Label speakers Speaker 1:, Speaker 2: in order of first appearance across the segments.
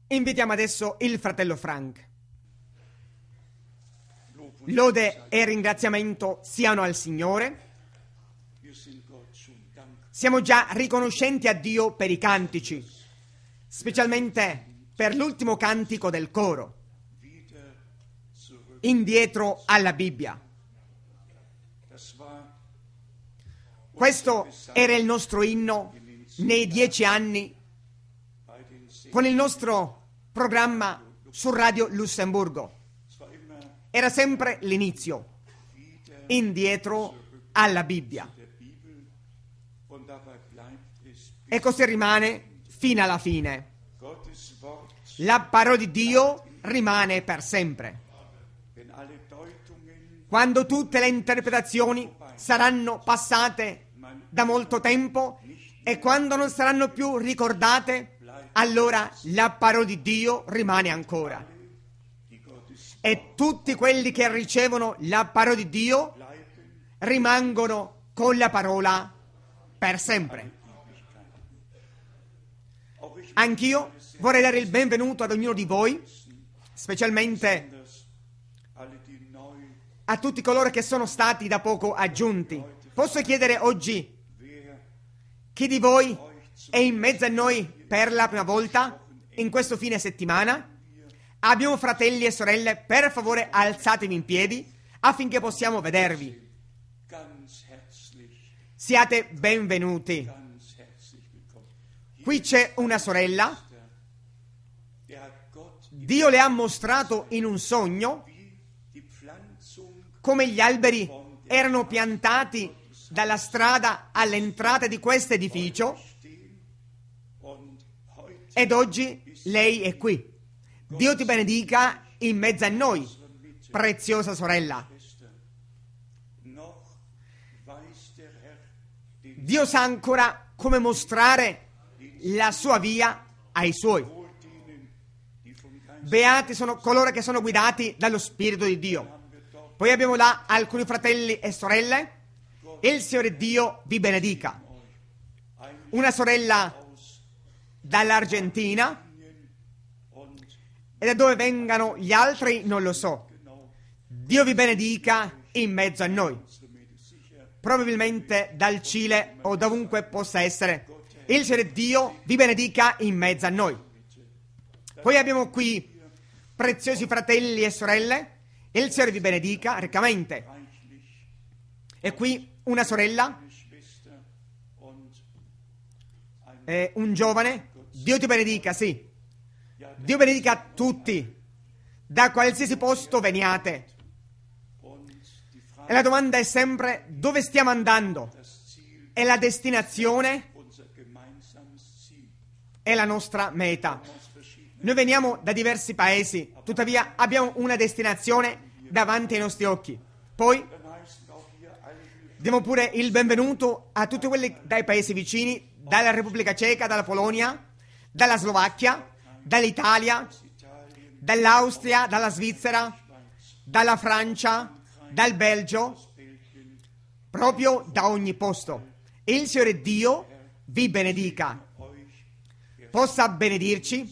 Speaker 1: Invitiamo adesso il fratello Frank. Lode e ringraziamento siano al Signore. Siamo già riconoscenti a Dio per i cantici, specialmente per l'ultimo cantico del coro, indietro alla Bibbia. Questo era il nostro inno nei 10 anni con il nostro programma su Radio Lussemburgo. Era sempre l'inizio, indietro alla Bibbia. E così rimane fino alla fine. La parola di Dio rimane per sempre. Quando tutte le interpretazioni saranno passate da molto tempo e quando non saranno più ricordate, allora la parola di Dio rimane ancora. E tutti quelli che ricevono la parola di Dio rimangono con la parola per sempre. Anch'io vorrei dare il benvenuto ad ognuno di voi, specialmente a tutti coloro che sono stati da poco aggiunti. Posso chiedere oggi chi di voi è in mezzo a noi per la prima volta in questo fine settimana? Abbiamo fratelli e sorelle, per favore alzatevi in piedi affinché possiamo vedervi. Siate benvenuti. Qui c'è una sorella. Dio le ha mostrato in un sogno come gli alberi erano piantati dalla strada all'entrata di questo edificio ed oggi lei è qui. Dio ti benedica in mezzo a noi, preziosa sorella. Dio sa ancora come mostrare la sua via ai suoi. Beati sono coloro che sono guidati dallo Spirito di Dio. Poi abbiamo là alcuni fratelli e sorelle. Il Signore Dio vi benedica. Una sorella dall'Argentina, e da dove vengano gli altri non lo so. Dio vi benedica in mezzo a noi. Probabilmente dal Cile o dovunque possa essere. Il Signore Dio vi benedica in mezzo a noi. Poi abbiamo qui preziosi fratelli e sorelle. Il Signore vi benedica riccamente. E qui una sorella, un giovane. Dio ti benedica, sì. Dio benedica tutti, da qualsiasi posto veniate. E la domanda è sempre: dove stiamo andando? E la destinazione è la nostra meta. Noi veniamo da diversi paesi, tuttavia abbiamo una destinazione davanti ai nostri occhi. Poi diamo pure il benvenuto a tutti quelli dai paesi vicini, dalla Repubblica Ceca, dalla Polonia, dalla Slovacchia, dall'Italia, dall'Austria, dalla Svizzera, dalla Francia, dal Belgio, proprio da ogni posto. Il Signore Dio vi benedica, possa benedirci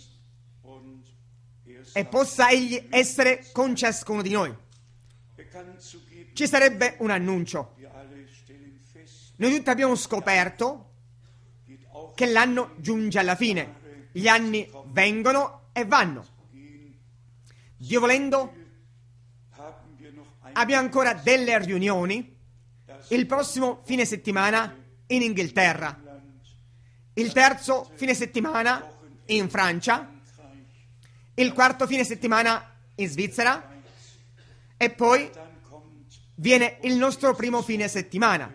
Speaker 1: e possa Egli essere con ciascuno di noi. Ci sarebbe un annuncio. Noi tutti abbiamo scoperto che l'anno giunge alla fine. Gli anni vengono e vanno. Dio volendo, abbiamo ancora delle riunioni il prossimo fine settimana in Inghilterra, il terzo fine settimana in Francia, il quarto fine settimana in Svizzera e poi viene il nostro primo fine settimana,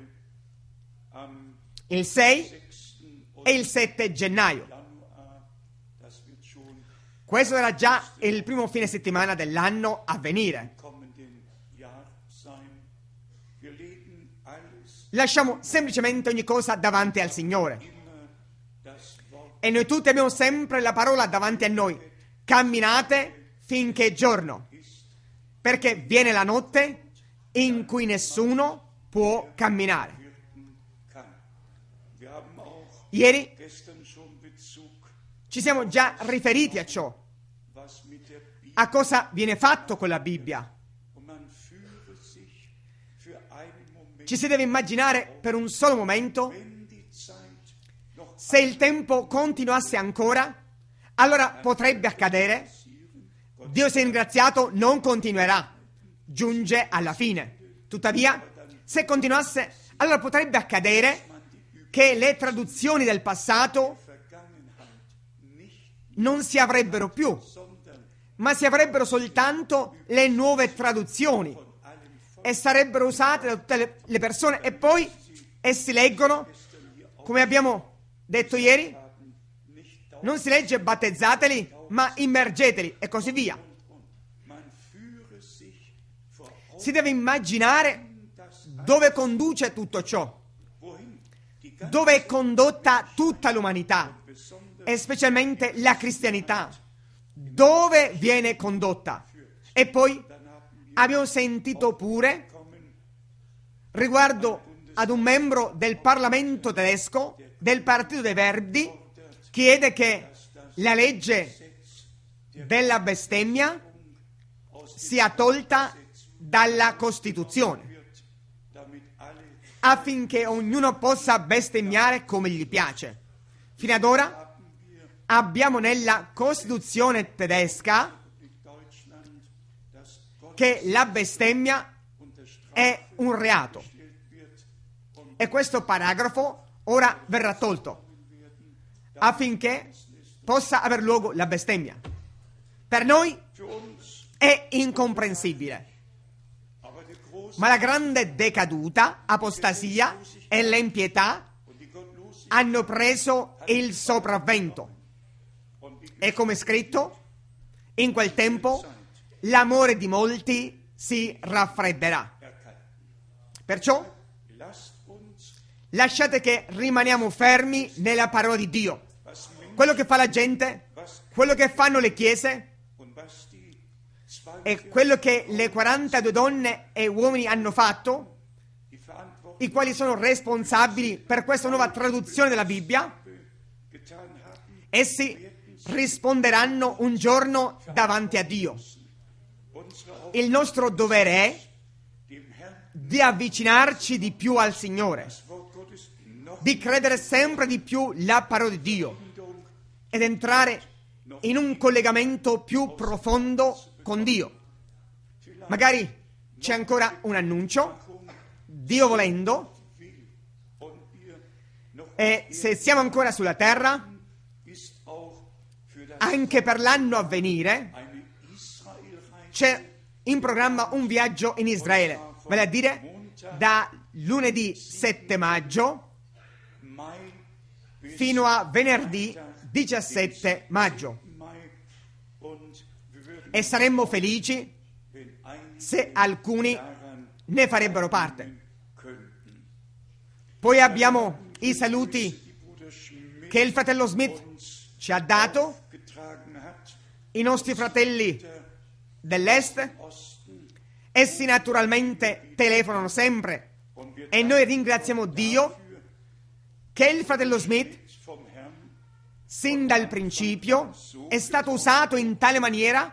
Speaker 1: il 6 e il 7 gennaio. Questo sarà già il primo fine settimana dell'anno a venire. Lasciamo semplicemente ogni cosa davanti al Signore. E noi tutti abbiamo sempre la parola davanti a noi. Camminate finché è giorno, perché viene la notte in cui nessuno può camminare. Ieri ci siamo già riferiti a ciò. a cosa viene fatto con la Bibbia. Ci si deve immaginare per un solo momento, se il tempo continuasse ancora, allora potrebbe accadere, Dio sia ringraziato, non continuerà, giunge alla fine. Tuttavia, se continuasse, allora potrebbe accadere che le traduzioni del passato non si avrebbero più, ma si avrebbero soltanto le nuove traduzioni e sarebbero usate da tutte le persone, e poi essi leggono, come abbiamo detto ieri, non si legge battezzateli, ma immergeteli e così via. Si deve immaginare dove conduce tutto ciò, dove è condotta tutta l'umanità e specialmente la cristianità, dove viene condotta. E poi abbiamo sentito pure riguardo ad un membro del Parlamento tedesco, del Partito dei Verdi, chiede che la legge della bestemmia sia tolta dalla Costituzione, affinché ognuno possa bestemmiare come gli piace. Fino ad ora abbiamo nella Costituzione tedesca che la bestemmia è un reato, e questo paragrafo ora verrà tolto affinché possa aver luogo la bestemmia. Per noi è incomprensibile, ma la grande decaduta, apostasia e l'impietà hanno preso il sopravvento, e come è scritto, in quel tempo l'amore di molti si raffredderà. Perciò lasciate che rimaniamo fermi nella parola di Dio. Quello che fa la gente, quello che fanno le chiese e quello che le 42 donne e uomini hanno fatto, i quali sono responsabili per questa nuova traduzione della Bibbia, essi risponderanno un giorno davanti a Dio. Il nostro dovere è di avvicinarci di più al Signore, di credere sempre di più la parola di Dio ed entrare in un collegamento più profondo con Dio. Magari c'è ancora un annuncio, Dio volendo, e se siamo ancora sulla terra, anche per l'anno a venire c'è in programma un viaggio in Israele, vale a dire da lunedì 7 maggio fino a venerdì 17 maggio, e saremmo felici se alcuni ne farebbero parte. Poi abbiamo i saluti che il fratello Smith ci ha dato, i nostri fratelli dell'Est. Essi naturalmente telefonano sempre e noi ringraziamo Dio che il fratello Smith, sin dal principio, è stato usato in tale maniera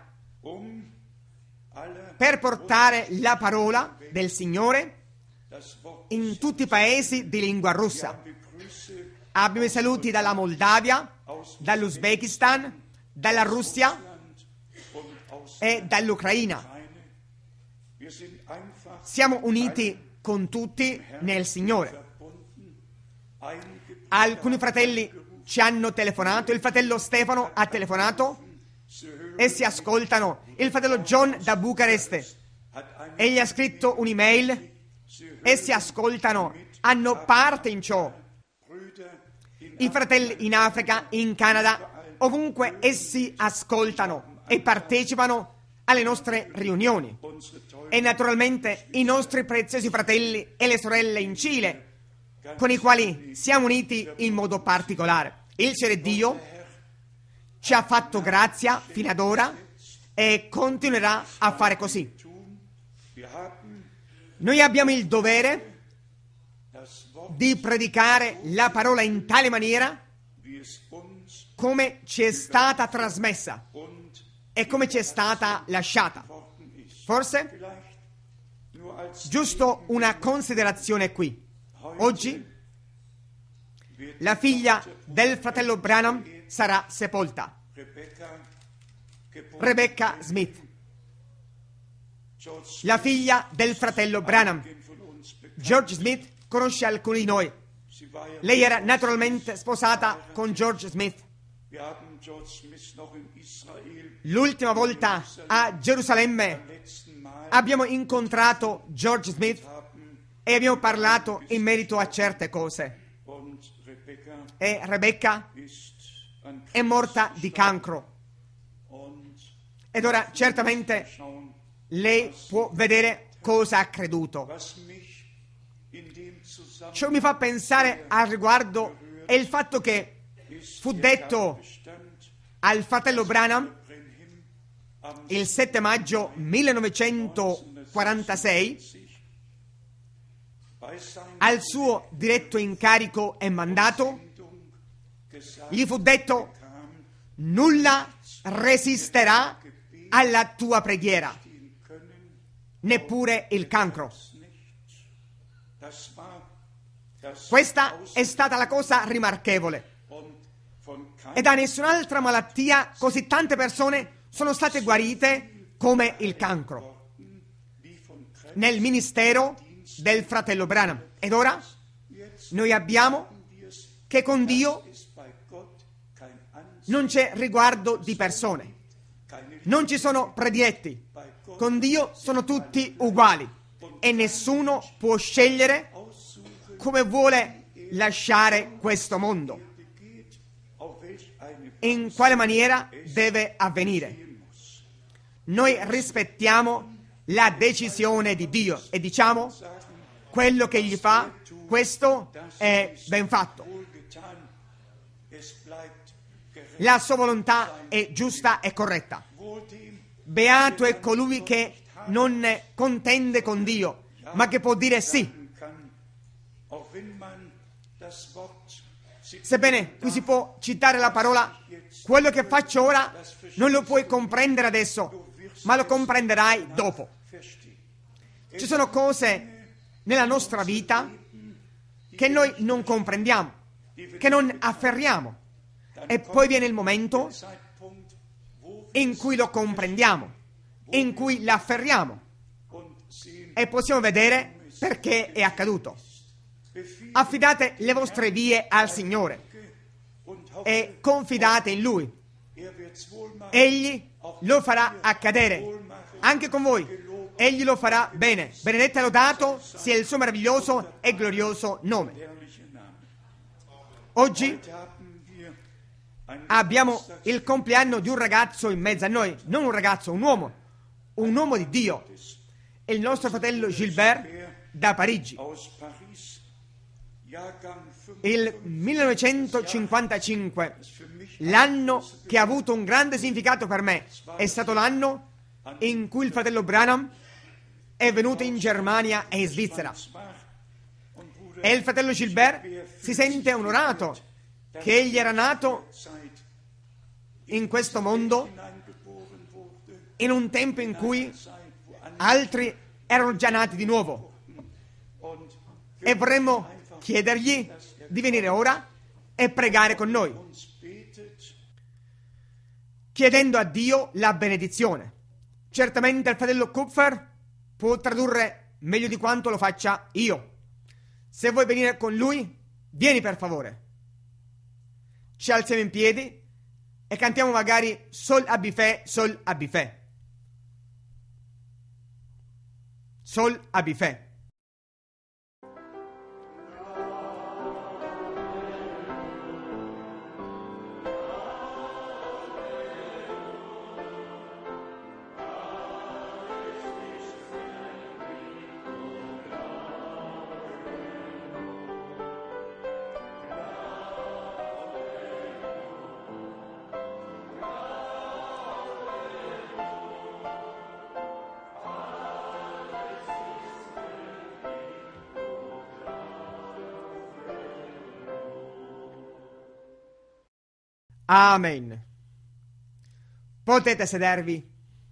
Speaker 1: per portare la parola del Signore in tutti i paesi di lingua russa. Abbiamo i saluti dalla Moldavia, dall'Uzbekistan, dalla Russia e dall'Ucraina. Siamo uniti con tutti nel Signore. Alcuni fratelli ci hanno telefonato, il fratello Stefano ha telefonato, essi ascoltano. Il fratello John da Bucarest, egli ha scritto un'email, essi ascoltano, hanno parte in ciò. I fratelli in Africa, in Canada, ovunque essi ascoltano e partecipano alle nostre riunioni. E naturalmente i nostri preziosi fratelli e le sorelle in Cile, con i quali siamo uniti in modo particolare. Il Signore Dio ci ha fatto grazia fino ad ora e continuerà a fare così. Noi abbiamo il dovere di predicare la parola in tale maniera come ci è stata trasmessa e come ci è stata lasciata. Forse, giusto una considerazione qui. Oggi la figlia del fratello Branham sarà sepolta, Rebecca Smith, la figlia del fratello Branham. George Smith conosce alcuni di noi. Lei era naturalmente sposata con George Smith. L'ultima volta a Gerusalemme abbiamo incontrato George Smith e abbiamo parlato in merito a certe cose. E Rebecca è morta di cancro. Ed ora certamente lei può vedere cosa ha creduto. Ciò mi fa pensare al riguardo è il fatto che fu detto al fratello Branham il 7 maggio 1946, al suo diretto incarico e mandato, gli fu detto: nulla resisterà alla tua preghiera, neppure il cancro. Questa è stata la cosa rimarchevole. E da nessun'altra malattia così tante persone sono state guarite come il cancro nel ministero del fratello Branham. Ed ora noi abbiamo che con Dio non c'è riguardo di persone, non ci sono prediletti. Con Dio sono tutti uguali e nessuno può scegliere come vuole lasciare questo mondo, in quale maniera deve avvenire. Noi rispettiamo la decisione di Dio e diciamo: quello che gli fa, questo è ben fatto. La sua volontà è giusta e corretta. Beato è colui che non contende con Dio, ma che può dire sì. Sebbene qui si può citare la parola: quello che faccio ora non lo puoi comprendere adesso, ma lo comprenderai dopo. Ci sono cose nella nostra vita che noi non comprendiamo, che non afferriamo, e poi viene il momento in cui lo comprendiamo, in cui l'afferriamo e possiamo vedere perché è accaduto. Affidate le vostre vie al Signore e confidate in Lui. Egli lo farà accadere anche con voi. Egli lo farà bene. Benedetto e lodato sia il suo meraviglioso e glorioso nome. Oggi abbiamo il compleanno di un ragazzo in mezzo a noi. Non un ragazzo, un uomo di Dio. È il nostro fratello Gilbert da Parigi. Il 1955, l'anno che ha avuto un grande significato per me, è stato l'anno in cui il fratello Branham è venuto in Germania e in Svizzera. E il fratello Gilbert si sente onorato che egli era nato in questo mondo in un tempo in cui altri erano già nati di nuovo. E vorremmo chiedergli di venire ora e pregare con noi, chiedendo a Dio la benedizione. Certamente il fratello Kupfer può tradurre meglio di quanto lo faccia io. Se vuoi venire con lui, vieni per favore. Ci alziamo in piedi e cantiamo magari Sol Abifè, Sol Abifè. Sol Abifè. Amen. Potete sedervi.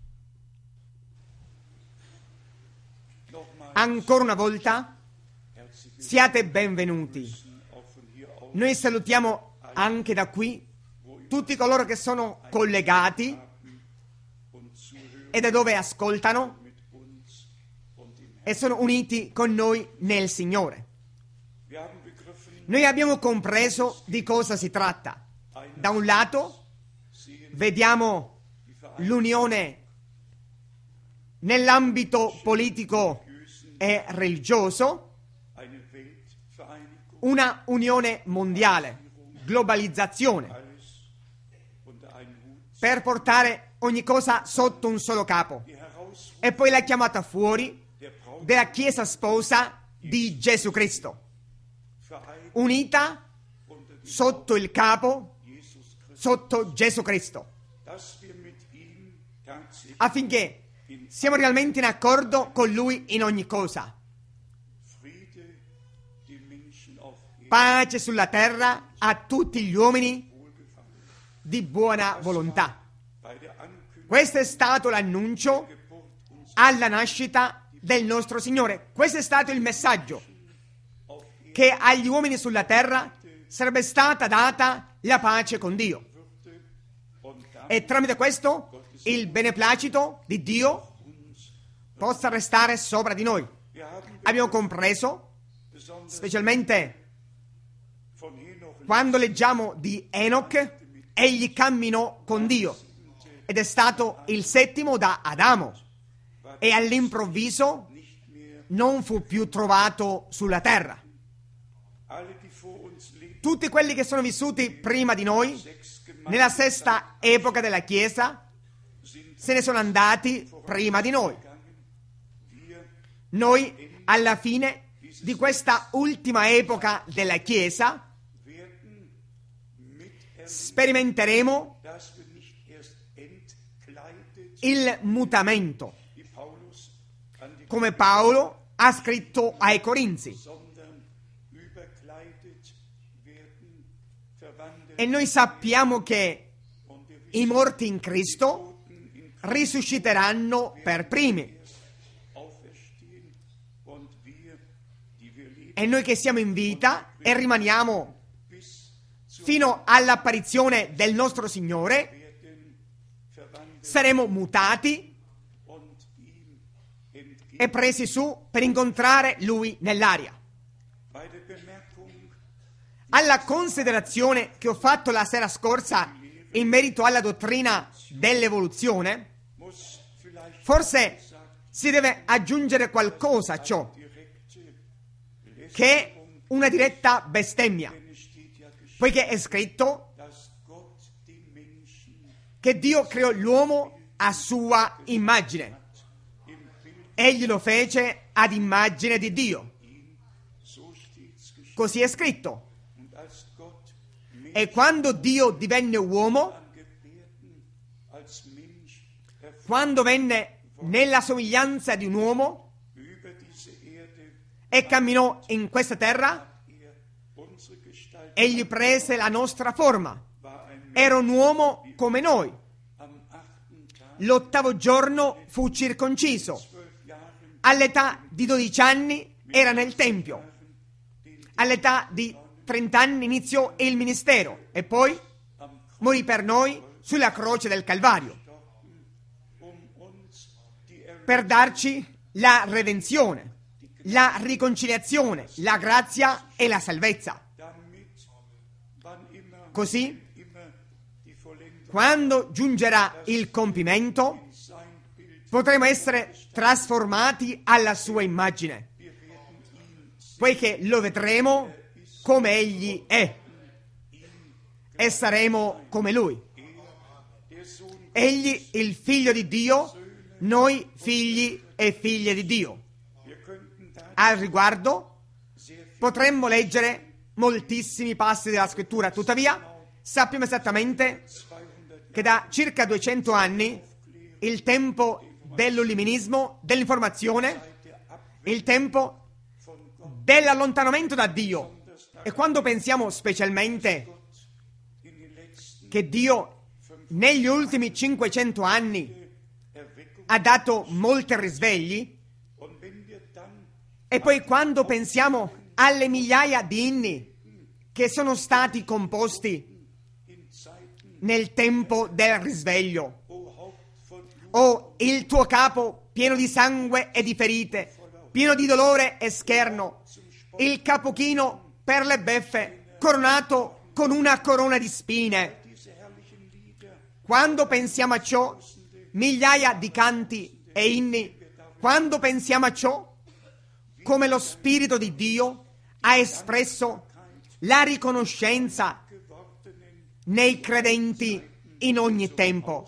Speaker 1: Ancora una volta, siate benvenuti. Noi salutiamo anche da qui tutti coloro che sono collegati e da dove ascoltano e sono uniti con noi nel Signore. Noi abbiamo compreso di cosa si tratta. Da un lato, vediamo l'unione nell'ambito politico e religioso, una unione mondiale, globalizzazione, per portare ogni cosa sotto un solo capo. E poi la chiamata fuori della Chiesa sposa di Gesù Cristo, unita sotto il capo, sotto Gesù Cristo, affinché siamo realmente in accordo con Lui in ogni cosa. Pace sulla terra a tutti gli uomini di buona volontà. Questo è stato l'annuncio alla nascita del nostro Signore. Questo è stato il messaggio, che agli uomini sulla terra sarebbe stata data la pace con Dio. E tramite questo il beneplacito di Dio possa restare sopra di noi. Abbiamo compreso, specialmente quando leggiamo di Enoch, egli camminò con Dio ed è stato il settimo da Adamo e all'improvviso non fu più trovato sulla terra. Tutti quelli che sono vissuti prima di noi, nella sesta epoca della Chiesa, se ne sono andati prima di noi. Noi, alla fine di questa ultima epoca della Chiesa, sperimenteremo il mutamento, come Paolo ha scritto ai Corinzi. E noi sappiamo che i morti in Cristo risusciteranno per primi. E noi che siamo in vita e rimaniamo fino all'apparizione del nostro Signore, saremo mutati e presi su per incontrare Lui nell'aria. Alla considerazione che ho fatto la sera scorsa in merito alla dottrina dell'evoluzione, forse si deve aggiungere qualcosa a ciò, che è una diretta bestemmia, poiché è scritto che Dio creò l'uomo a sua immagine. Egli lo fece ad immagine di Dio. Così è scritto. E quando Dio divenne uomo, quando venne nella somiglianza di un uomo e camminò in questa terra, egli prese la nostra forma. Era un uomo come noi. L'8° giorno fu circonciso. All'età di 12 anni era nel Tempio. All'età di 30 anni iniziò il ministero e poi morì per noi sulla croce del Calvario per darci la redenzione, la riconciliazione, la grazia e la salvezza. Così, quando giungerà il compimento, potremo essere trasformati alla sua immagine, poiché lo vedremo come egli è e saremo come lui. Egli, il figlio di Dio, noi figli e figlie di Dio. Al riguardo potremmo leggere moltissimi passi della scrittura, tuttavia sappiamo esattamente che da circa 200 anni il tempo dell'illuminismo, dell'informazione, il tempo dell'allontanamento da Dio. E quando pensiamo specialmente che Dio negli ultimi 500 anni ha dato molti risvegli, e poi quando pensiamo alle migliaia di inni che sono stati composti nel tempo del risveglio, o il tuo capo pieno di sangue e di ferite, pieno di dolore e scherno, il capo chino per le beffe, coronato con una corona di spine. Quando pensiamo a ciò, migliaia di canti e inni, quando pensiamo a ciò, come lo Spirito di Dio ha espresso la riconoscenza nei credenti in ogni tempo.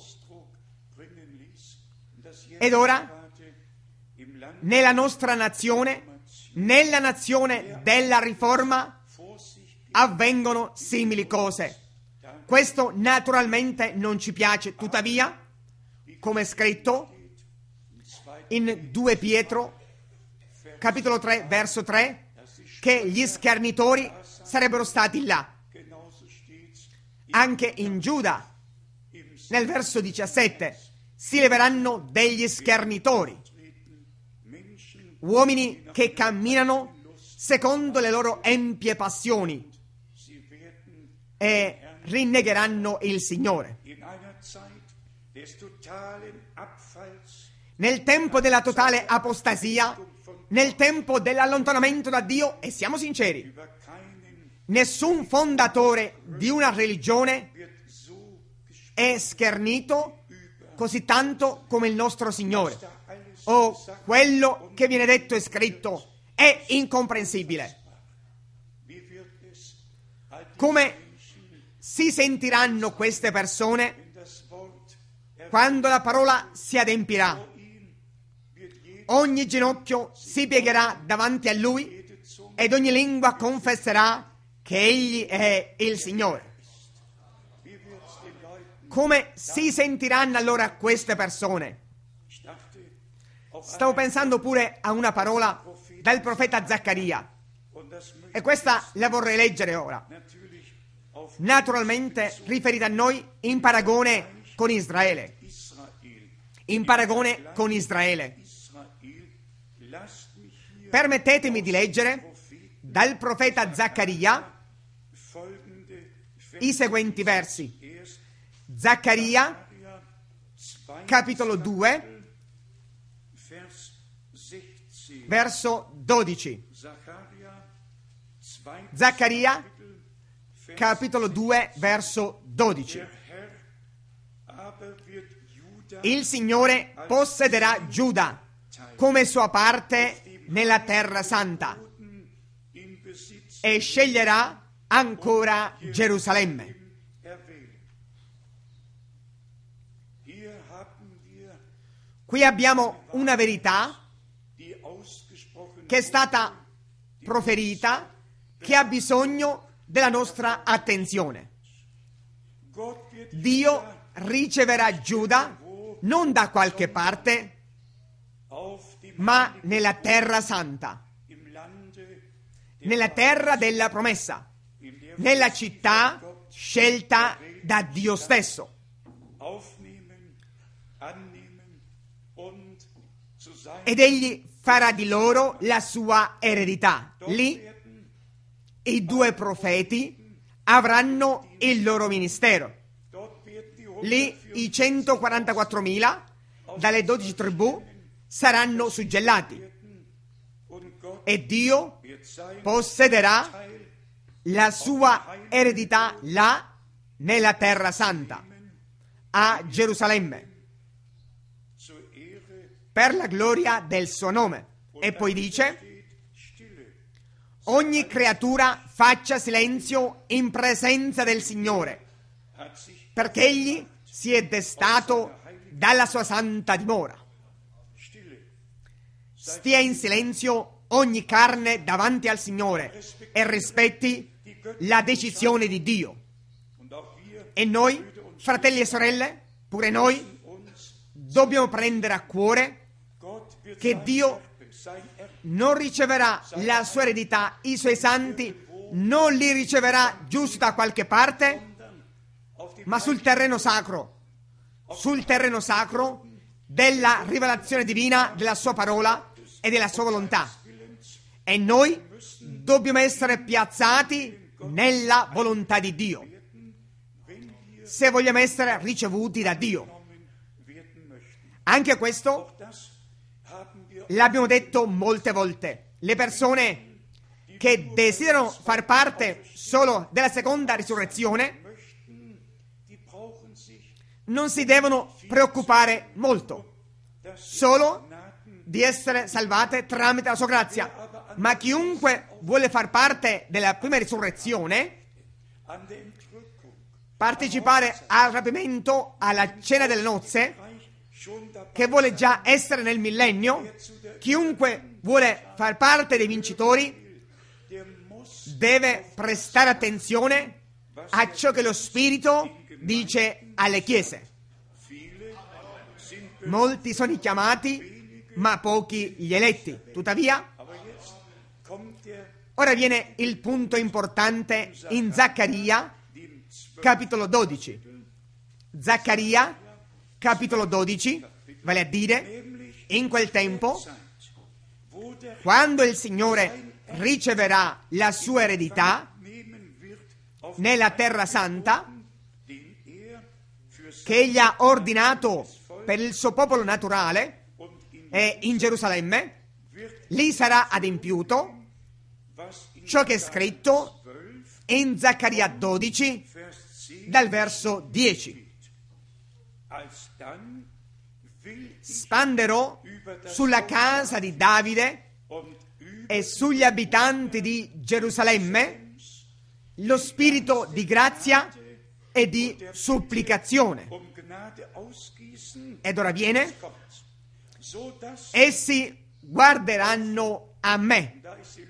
Speaker 1: Ed ora, nella nostra nazione, nella nazione della Riforma, avvengono simili cose. Questo naturalmente non ci piace, tuttavia, come è scritto in 2 Pietro, capitolo 3, verso 3, che gli schernitori sarebbero stati là. Anche in Giuda, nel verso 17, si leveranno degli schernitori, uomini che camminano secondo le loro empie passioni e rinnegheranno il Signore. Nel tempo della totale apostasia, nel tempo dell'allontanamento da Dio, e siamo sinceri, nessun fondatore di una religione è schernito così tanto come il nostro Signore. Quello che viene detto e scritto è incomprensibile. Come si sentiranno queste persone quando la parola si adempirà? Ogni ginocchio si piegherà davanti a Lui ed ogni lingua confesserà che Egli è il Signore. Come si sentiranno allora queste persone? Stavo pensando pure a una parola del profeta Zaccaria, e questa la vorrei leggere ora. Naturalmente riferita a noi in paragone con Israele. In paragone con Israele. Permettetemi di leggere dal profeta Zaccaria i seguenti versi. Zaccaria, capitolo 2, verso 12. Zaccaria, capitolo 2, verso 12. Il Signore possederà Giuda come sua parte nella terra santa e sceglierà ancora Gerusalemme. Qui abbiamo una verità che è stata proferita, che ha bisogno della nostra attenzione. Dio riceverà Giuda non da qualche parte, ma nella terra santa, nella terra della promessa, nella città scelta da Dio stesso. Ed egli farà di loro la sua eredità. Lì i 2 profeti avranno il loro ministero. Lì i 144.000 dalle 12 tribù saranno suggellati e Dio possederà la sua eredità là nella terra santa, a Gerusalemme, per la gloria del suo nome. E poi dice: ogni creatura faccia silenzio in presenza del Signore, perché egli si è destato dalla sua santa dimora. Stia in silenzio ogni carne davanti al Signore e rispetti la decisione di Dio. E noi, fratelli e sorelle, pure noi, dobbiamo prendere a cuore che Dio non riceverà la sua eredità, i suoi santi non li riceverà giusto da qualche parte, ma sul terreno sacro della rivelazione divina, della sua parola e della sua volontà. E noi dobbiamo essere piazzati nella volontà di Dio, se vogliamo essere ricevuti da Dio. Anche questo l'abbiamo detto molte volte. Le persone che desiderano far parte solo della seconda risurrezione non si devono preoccupare molto, solo di essere salvate tramite la sua grazia. Ma chiunque vuole far parte della prima risurrezione, partecipare al rapimento, alla cena delle nozze, che vuole già essere nel millennio, chiunque vuole far parte dei vincitori deve prestare attenzione a ciò che lo Spirito dice alle chiese. Molti sono i chiamati, ma pochi gli eletti. Tuttavia, ora viene il punto importante in Zaccaria, capitolo 12. Zaccaria, capitolo 12, vale a dire, in quel tempo, quando il Signore riceverà la sua eredità nella terra santa, che egli ha ordinato per il suo popolo naturale, e in Gerusalemme, lì sarà adempiuto ciò che è scritto in Zaccaria 12, dal verso 10. Spanderò sulla casa di Davide e sugli abitanti di Gerusalemme lo spirito di grazia e di supplicazione. Ed ora viene: essi guarderanno a me,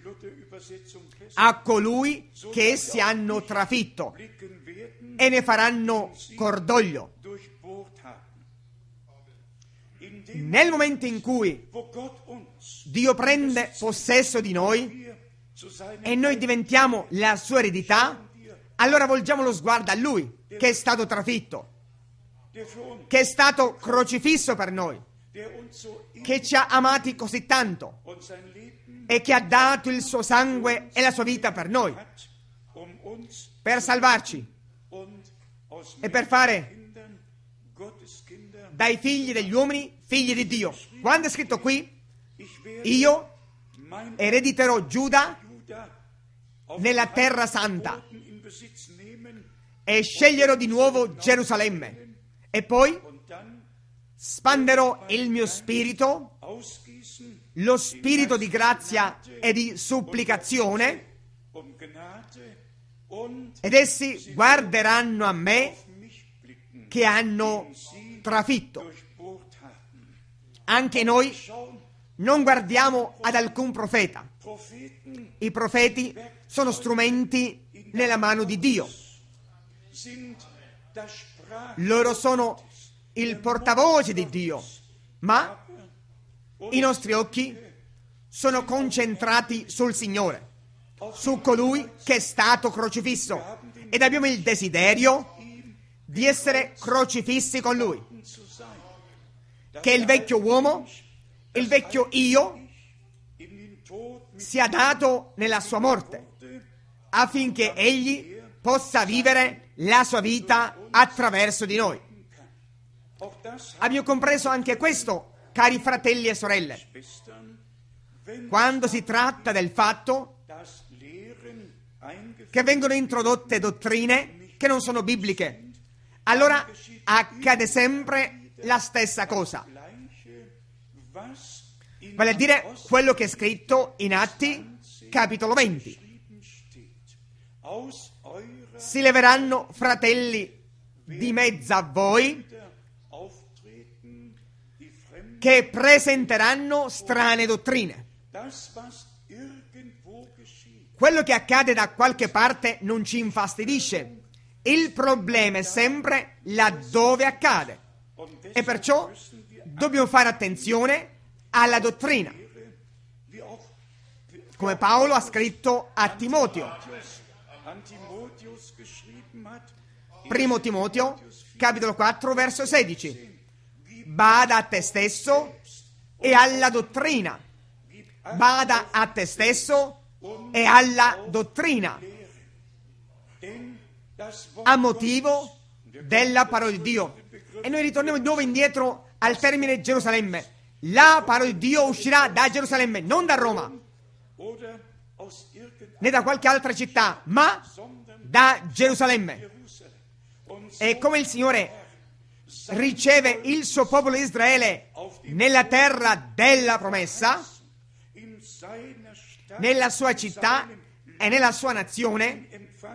Speaker 1: a colui che essi hanno trafitto, e ne faranno cordoglio. Nel momento in cui Dio prende possesso di noi e noi diventiamo la sua eredità, allora volgiamo lo sguardo a Lui, che è stato trafitto, che è stato crocifisso per noi, che ci ha amati così tanto e che ha dato il suo sangue e la sua vita per noi, per salvarci e per fare dai figli degli uomini figli di Dio. Quando è scritto qui: io erediterò Giuda nella terra santa e sceglierò di nuovo Gerusalemme, e poi spanderò il mio spirito, lo spirito di grazia e di supplicazione, ed essi guarderanno a me che hanno trafitto. Anche noi non guardiamo ad alcun profeta. I profeti sono strumenti nella mano di Dio. Loro sono il portavoce di Dio, ma i nostri occhi sono concentrati sul Signore, su colui che è stato crocifisso, ed abbiamo il desiderio di essere crocifissi con Lui, che il vecchio uomo, il vecchio io, sia dato nella sua morte, affinché Egli possa vivere la sua vita attraverso di noi. Abbiamo compreso anche questo, cari fratelli e sorelle, quando si tratta del fatto che vengono introdotte dottrine che non sono bibliche. Allora accade sempre la stessa cosa, vale a dire quello che è scritto in Atti capitolo 20. Si leveranno fratelli di mezzo a voi che presenteranno strane dottrine. Quello che accade da qualche parte non ci infastidisce. Il problema è sempre laddove accade, e perciò dobbiamo fare attenzione alla dottrina, come Paolo ha scritto a Timoteo. Primo Timoteo, capitolo 4, verso 16. Bada a te stesso e alla dottrina. Bada a te stesso e alla dottrina. A motivo della parola di Dio. E noi ritorniamo di nuovo indietro al termine Gerusalemme. La parola di Dio uscirà da Gerusalemme, non da Roma, né da qualche altra città, ma da Gerusalemme. E come il Signore riceve il suo popolo Israele nella terra della promessa, nella sua città e nella sua nazione,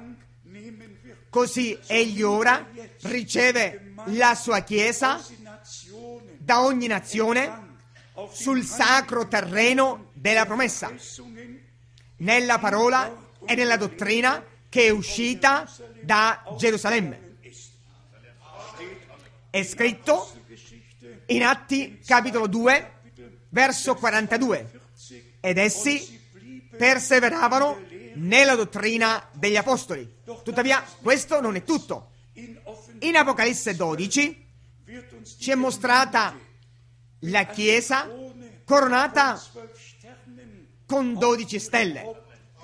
Speaker 1: così egli ora riceve la sua Chiesa da ogni nazione sul sacro terreno della promessa, nella parola e nella dottrina che è uscita da Gerusalemme. È scritto in Atti capitolo 2 verso 42: ed essi perseveravano nella dottrina degli apostoli. Tuttavia questo non è tutto. In Apocalisse 12 ci è mostrata la Chiesa coronata con 12 stelle.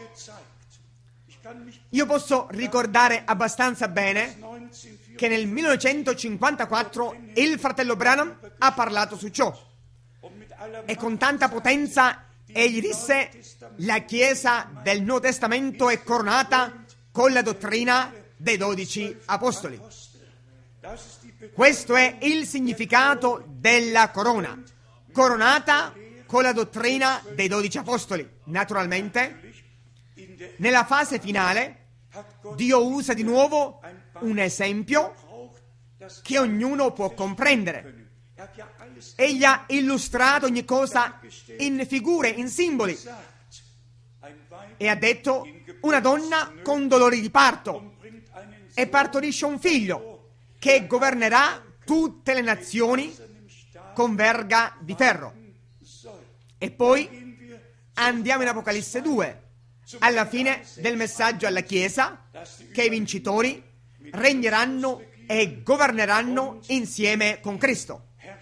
Speaker 1: Io posso ricordare abbastanza bene che nel 1954 il fratello Branham ha parlato su ciò, e con tanta potenza egli disse: la Chiesa del Nuovo Testamento è coronata con la dottrina dei 12 apostoli. Questo è il significato della corona, coronata con la dottrina dei 12 apostoli. Naturalmente, nella fase finale, Dio usa di nuovo un esempio che ognuno può comprendere. Egli ha illustrato ogni cosa in figure, in simboli, e ha detto: una donna con dolori di parto e partorisce un figlio che governerà tutte le nazioni con verga di ferro. E poi andiamo in Apocalisse 2, alla fine del messaggio alla Chiesa, che i vincitori regneranno e governeranno insieme con Cristo.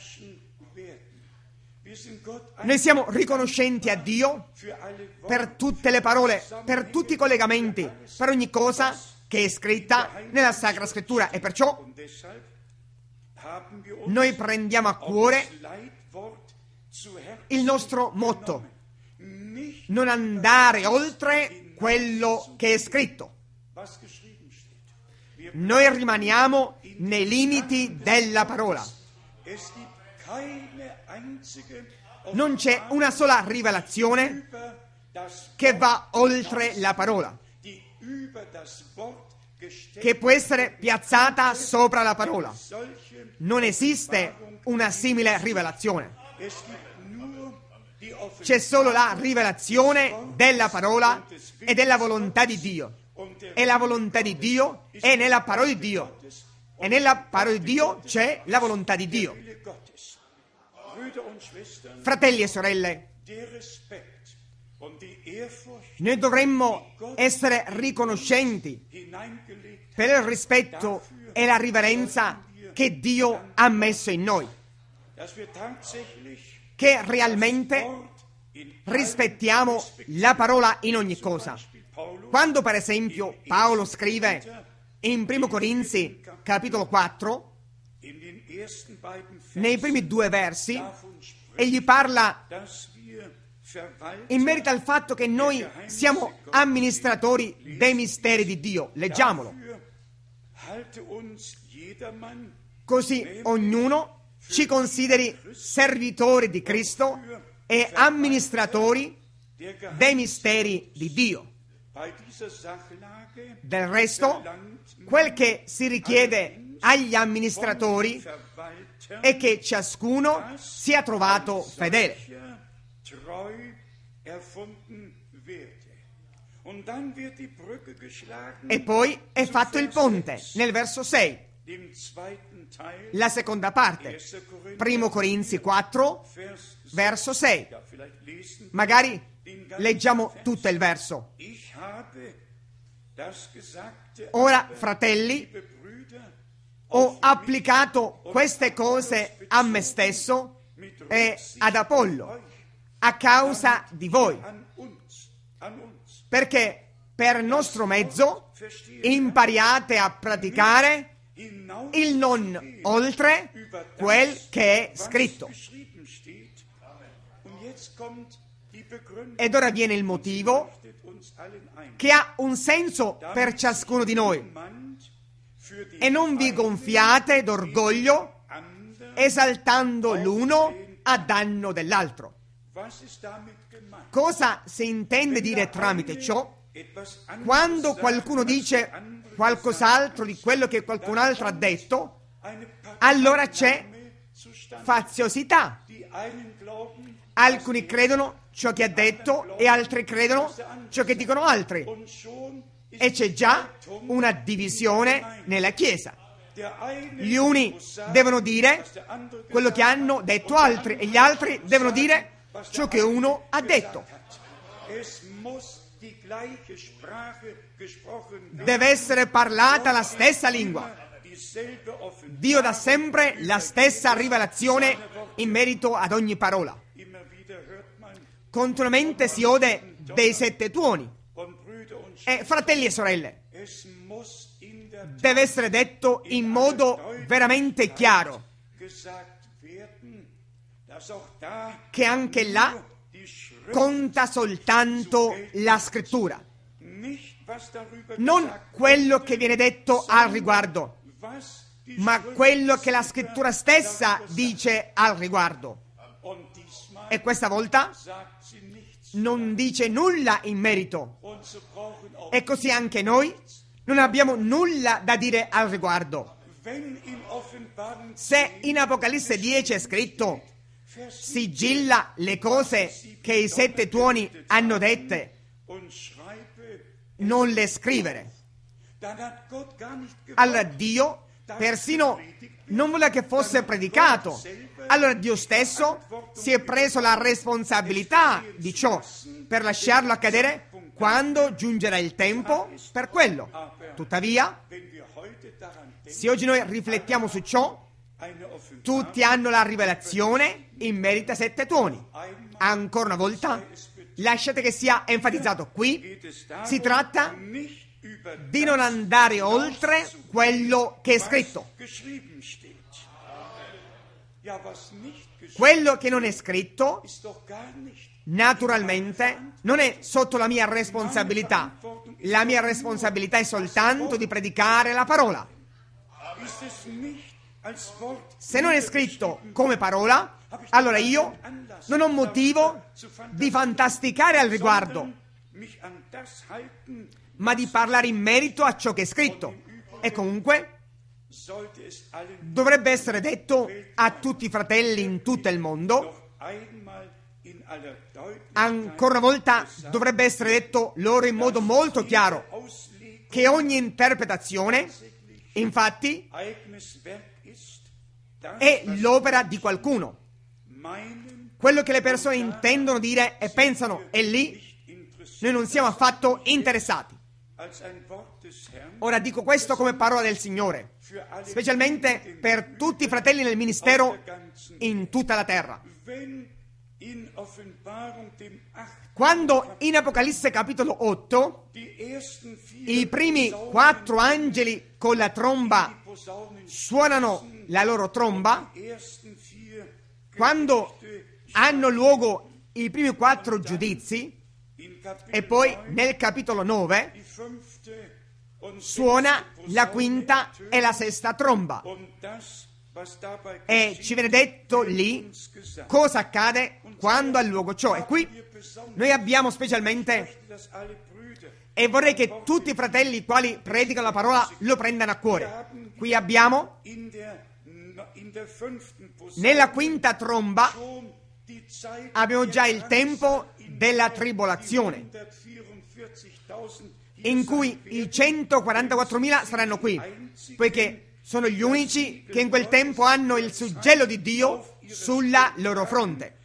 Speaker 1: Noi siamo riconoscenti a Dio per tutte le parole, per tutti i collegamenti, per ogni cosa che è scritta nella Sacra Scrittura, e perciò noi prendiamo a cuore il nostro motto: non andare oltre quello che è scritto. Noi rimaniamo nei limiti della parola. Non c'è una sola rivelazione che va oltre la parola, che può essere piazzata sopra la parola. Non esiste una simile rivelazione. C'è solo la rivelazione della parola e della volontà di Dio. E la volontà di Dio è nella parola di Dio. E nella parola di Dio c'è la volontà di Dio. Fratelli e sorelle, noi dovremmo essere riconoscenti per il rispetto e la riverenza che Dio ha messo in noi, che realmente rispettiamo la parola in ogni cosa. Quando per esempio Paolo scrive in Primo Corinzi capitolo 4, nei primi 2 versi, egli parla in merito al fatto che noi siamo amministratori dei misteri di Dio. Leggiamolo. Così ognuno ci consideri servitori di Cristo e amministratori dei misteri di Dio. Del resto, quel che si richiede agli amministratori è che ciascuno sia trovato fedele. E poi è fatto il ponte nel verso 6, la seconda parte, Primo Corinzi 4, verso 6. Magari leggiamo tutto il verso. Ora, fratelli, ho applicato queste cose a me stesso e ad Apollo, a causa di voi, perché per nostro mezzo impariate a praticare il non oltre quel che è scritto. Ed ora viene il motivo che ha un senso per ciascuno di noi. E non vi gonfiate d'orgoglio, esaltando l'uno a danno dell'altro. Cosa si intende dire tramite ciò? Quando qualcuno dice qualcos'altro di quello che qualcun altro ha detto, allora c'è faziosità. Alcuni credono ciò che ha detto e altri credono ciò che dicono altri. E c'è già una divisione nella Chiesa. Gli uni devono dire quello che hanno detto altri e gli altri devono dire ciò che uno ha detto. Deve essere parlata la stessa lingua. Dio dà sempre la stessa rivelazione in merito ad ogni parola. Continuamente si ode dei 7 tuoni. E fratelli e sorelle, deve essere detto in modo veramente chiaro che anche là conta soltanto la scrittura, non quello che viene detto al riguardo, ma quello che la scrittura stessa dice al riguardo. E questa volta non dice nulla in merito. E così anche noi non abbiamo nulla da dire al riguardo. Se in Apocalisse 10 è scritto sigilla le cose che i 7 tuoni hanno dette, non le scrivere. Allora Dio persino non voleva che fosse predicato. Allora Dio stesso si è preso la responsabilità di ciò per lasciarlo accadere quando giungerà il tempo per quello. Tuttavia, se oggi noi riflettiamo su ciò, tutti hanno la rivelazione in merito ai 7 tuoni. Ancora una volta, lasciate che sia enfatizzato qui, si tratta di non andare oltre quello che è scritto. Quello che non è scritto, naturalmente, non è sotto la mia responsabilità. La mia responsabilità è soltanto di predicare la parola. Se non è scritto come parola, allora io non ho motivo di fantasticare al riguardo, ma di parlare in merito a ciò che è scritto. E comunque dovrebbe essere detto a tutti i fratelli in tutto il mondo, ancora una volta dovrebbe essere detto loro in modo molto chiaro, che ogni interpretazione, infatti, è l'opera di qualcuno. Quello che le persone intendono dire e pensano è lì, noi non siamo affatto interessati. Ora dico questo come parola del Signore, specialmente per tutti i fratelli nel ministero in tutta la terra. Quando in Apocalisse capitolo 8 i primi 4 angeli con la tromba suonano la loro tromba, quando hanno luogo i primi 4 giudizi, e poi nel capitolo 9 suona la 5ª e la 6ª tromba, e ci viene detto lì cosa accade quando ha luogo ciò. E qui noi abbiamo specialmente, e vorrei che tutti i fratelli quali predicano la parola lo prendano a cuore, qui abbiamo nella 5ª tromba abbiamo già il tempo della tribolazione, in cui i 144.000 saranno qui, poiché sono gli unici che in quel tempo hanno il suggello di Dio sulla loro fronte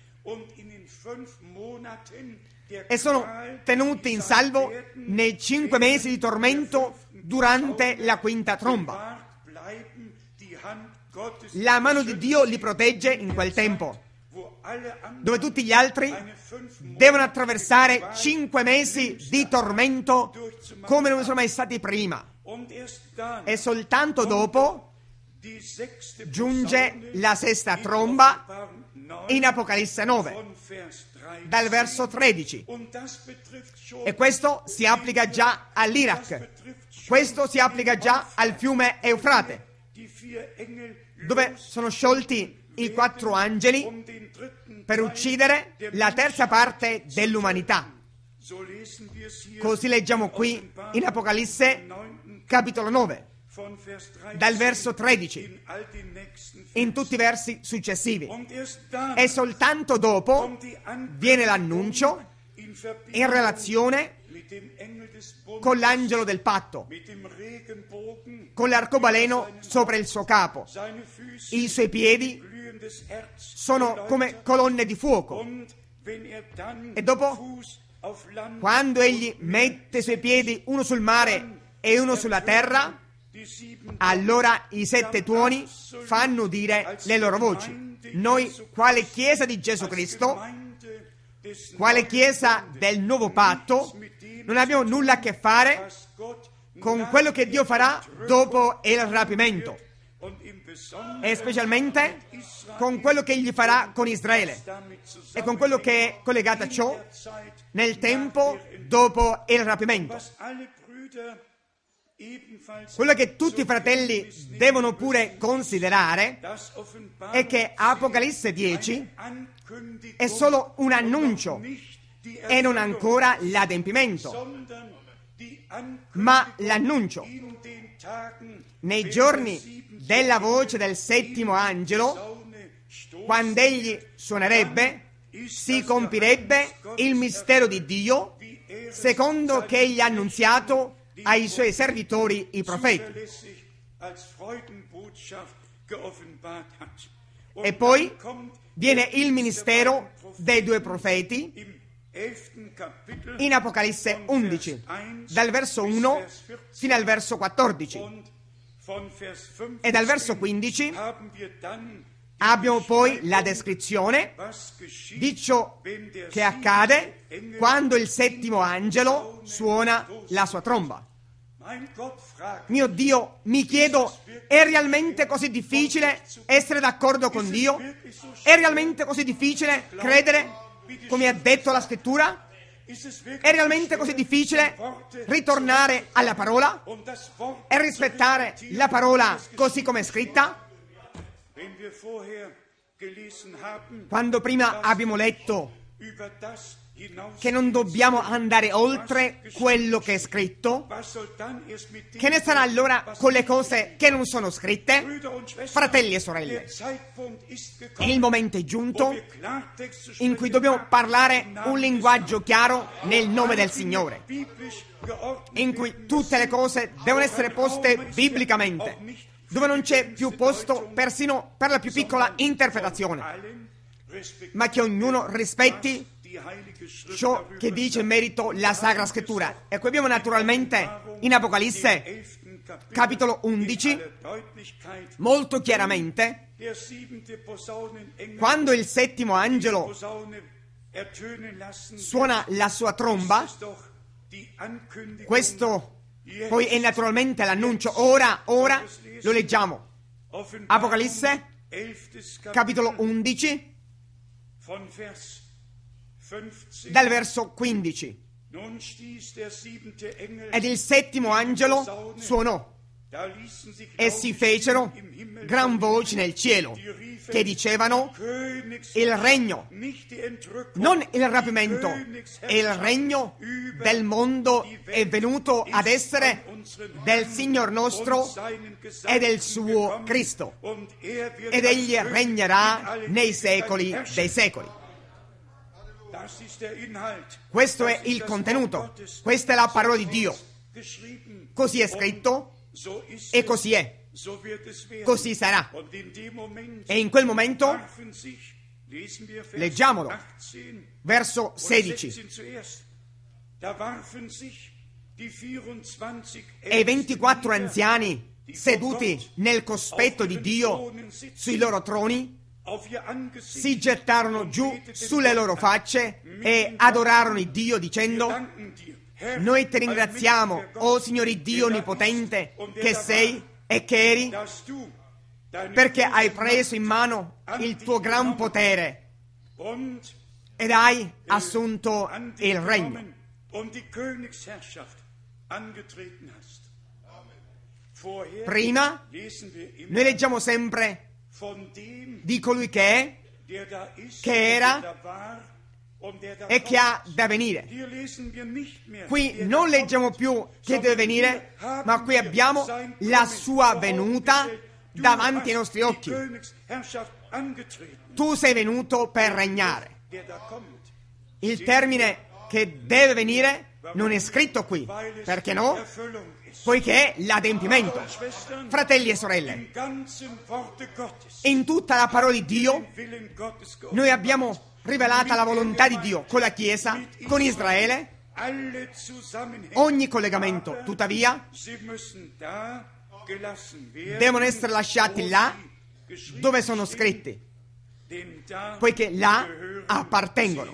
Speaker 1: e sono tenuti in salvo nei 5 mesi di tormento durante la 5ª tromba. La mano di Dio li protegge in quel tempo, dove tutti gli altri devono attraversare 5 mesi di tormento come non sono mai stati prima. E soltanto dopo giunge la sesta tromba in Apocalisse 9, dal verso 13. E questo si applica già all'Iraq, questo si applica già al fiume Eufrate, dove sono sciolti i 4 angeli per uccidere la terza parte dell'umanità. Così leggiamo qui in Apocalisse capitolo 9, dal verso 13, in tutti i versi successivi. E soltanto dopo viene l'annuncio in relazione con l'angelo del patto, con l'arcobaleno sopra il suo capo. I suoi piedi sono come colonne di fuoco. E dopo, quando egli mette i suoi piedi uno sul mare e uno sulla terra, allora i 7 tuoni fanno udire le loro voci. Noi, quale Chiesa di Gesù Cristo, quale Chiesa del nuovo patto, non abbiamo nulla a che fare con quello che Dio farà dopo il rapimento, e specialmente con quello che Egli farà con Israele e con quello che è collegato a ciò nel tempo dopo il rapimento. Quello che tutti i fratelli devono pure considerare è che Apocalisse 10 è solo un annuncio e non ancora l'adempimento, ma l'annuncio. Nei giorni della voce del settimo angelo, quando egli suonerebbe, si compirebbe il mistero di Dio, secondo che egli ha annunziato ai suoi servitori i profeti. E poi viene il ministero dei 2 profeti in Apocalisse 11, dal verso 1 fino al verso 14. E dal verso 15 abbiamo poi la descrizione di ciò che accade quando il settimo angelo suona la sua tromba. Mio Dio, mi chiedo, è realmente così difficile essere d'accordo con Dio? È realmente così difficile credere come ha detto la Scrittura? È realmente così difficile ritornare alla parola e rispettare la parola così come è scritta? Quando prima abbiamo letto che non dobbiamo andare oltre quello che è scritto, che ne sarà allora con le cose che non sono scritte? Fratelli e sorelle, il momento è giunto in cui dobbiamo parlare un linguaggio chiaro nel nome del Signore, in cui tutte le cose devono essere poste biblicamente, dove non c'è più posto persino per la più piccola interpretazione, ma che ognuno rispetti ciò che dice in merito la Sacra Scrittura. E qui abbiamo naturalmente in Apocalisse capitolo 11 molto chiaramente quando il settimo angelo suona la sua tromba. Questo poi è naturalmente l'annuncio. Ora lo leggiamo. Apocalisse capitolo 11 dal verso 15. Ed il settimo angelo suonò e si fecero gran voci nel cielo che dicevano: il regno, non il rapimento, il regno del mondo è venuto ad essere del Signor nostro e del suo Cristo, ed egli regnerà nei secoli dei secoli. Questo è il contenuto, questa è la parola di Dio. Così è scritto e così è, così sarà. E in quel momento, leggiamolo, verso 16, e i 24 anziani seduti nel cospetto di Dio sui loro troni, si gettarono giù sulle loro facce e adorarono il Dio dicendo: noi ti ringraziamo, o Signore Dio Onnipotente, che sei e che eri, perché hai preso in mano il tuo gran potere ed hai assunto il regno. Prima noi leggiamo sempre di colui che è, che era e che ha da venire. Qui non leggiamo più che deve venire, ma qui abbiamo la sua venuta davanti ai nostri occhi. Tu sei venuto per regnare. Il termine che deve venire non è scritto qui. Perché no? Poiché è l'adempimento. Fratelli e sorelle, in tutta la parola di Dio noi abbiamo rivelata la volontà di Dio con la Chiesa, con Israele. Ogni collegamento, tuttavia, devono essere lasciati là dove sono scritti, poiché là appartengono.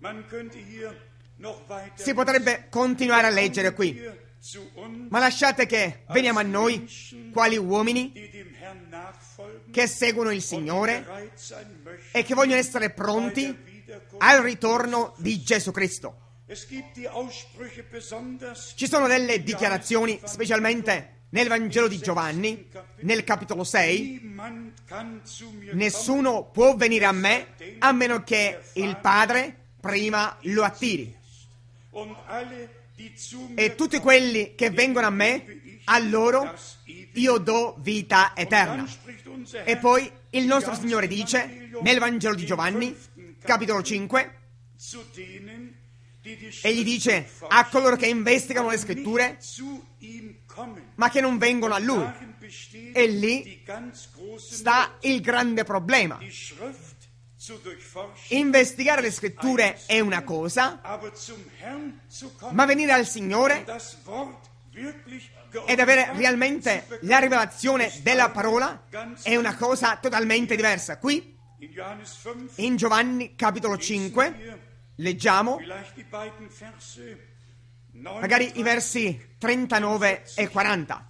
Speaker 1: Si potrebbe continuare a leggere qui, ma lasciate che veniamo a noi, quali uomini che seguono il Signore e che vogliono essere pronti al ritorno di Gesù Cristo. Ci sono delle dichiarazioni, specialmente nel Vangelo di Giovanni, nel capitolo 6, nessuno può venire a me a meno che il Padre prima lo attiri. E tutti quelli che vengono a me, a loro io do vita eterna. E poi il nostro Signore dice, nel Vangelo di Giovanni, capitolo 5, egli dice a coloro che investigano le scritture, ma che non vengono a Lui. E lì sta il grande problema. Investigare le scritture è una cosa, ma venire al Signore ed avere realmente la rivelazione della parola è una cosa totalmente diversa. Qui, in Giovanni capitolo 5, leggiamo magari i versi 39 e 40.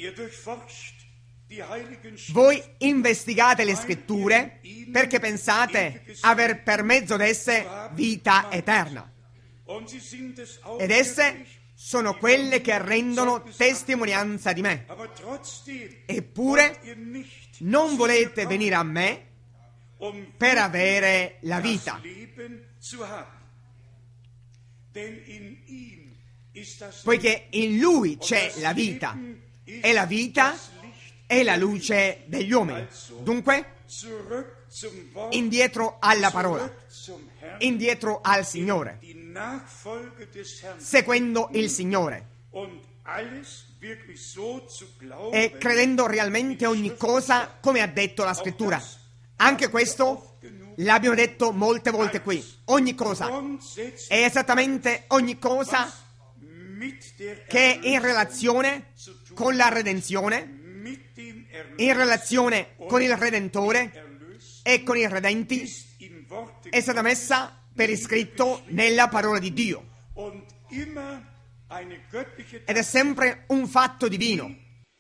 Speaker 1: Voi investigate le scritture perché pensate aver per mezzo d'esse vita eterna. Ed esse sono quelle che rendono testimonianza di me. Eppure non volete venire a me per avere la vita. Poiché in Lui c'è la vita, e la vita è la luce degli uomini. Dunque, indietro alla parola, indietro al Signore, seguendo il Signore e credendo realmente ogni cosa come ha detto la Scrittura. Anche questo l'abbiamo detto molte volte qui. Ogni cosa è esattamente ogni cosa che è in relazione con la redenzione, in relazione con il Redentore e con i redenti, è stata messa per iscritto nella parola di Dio. Ed è sempre un fatto divino.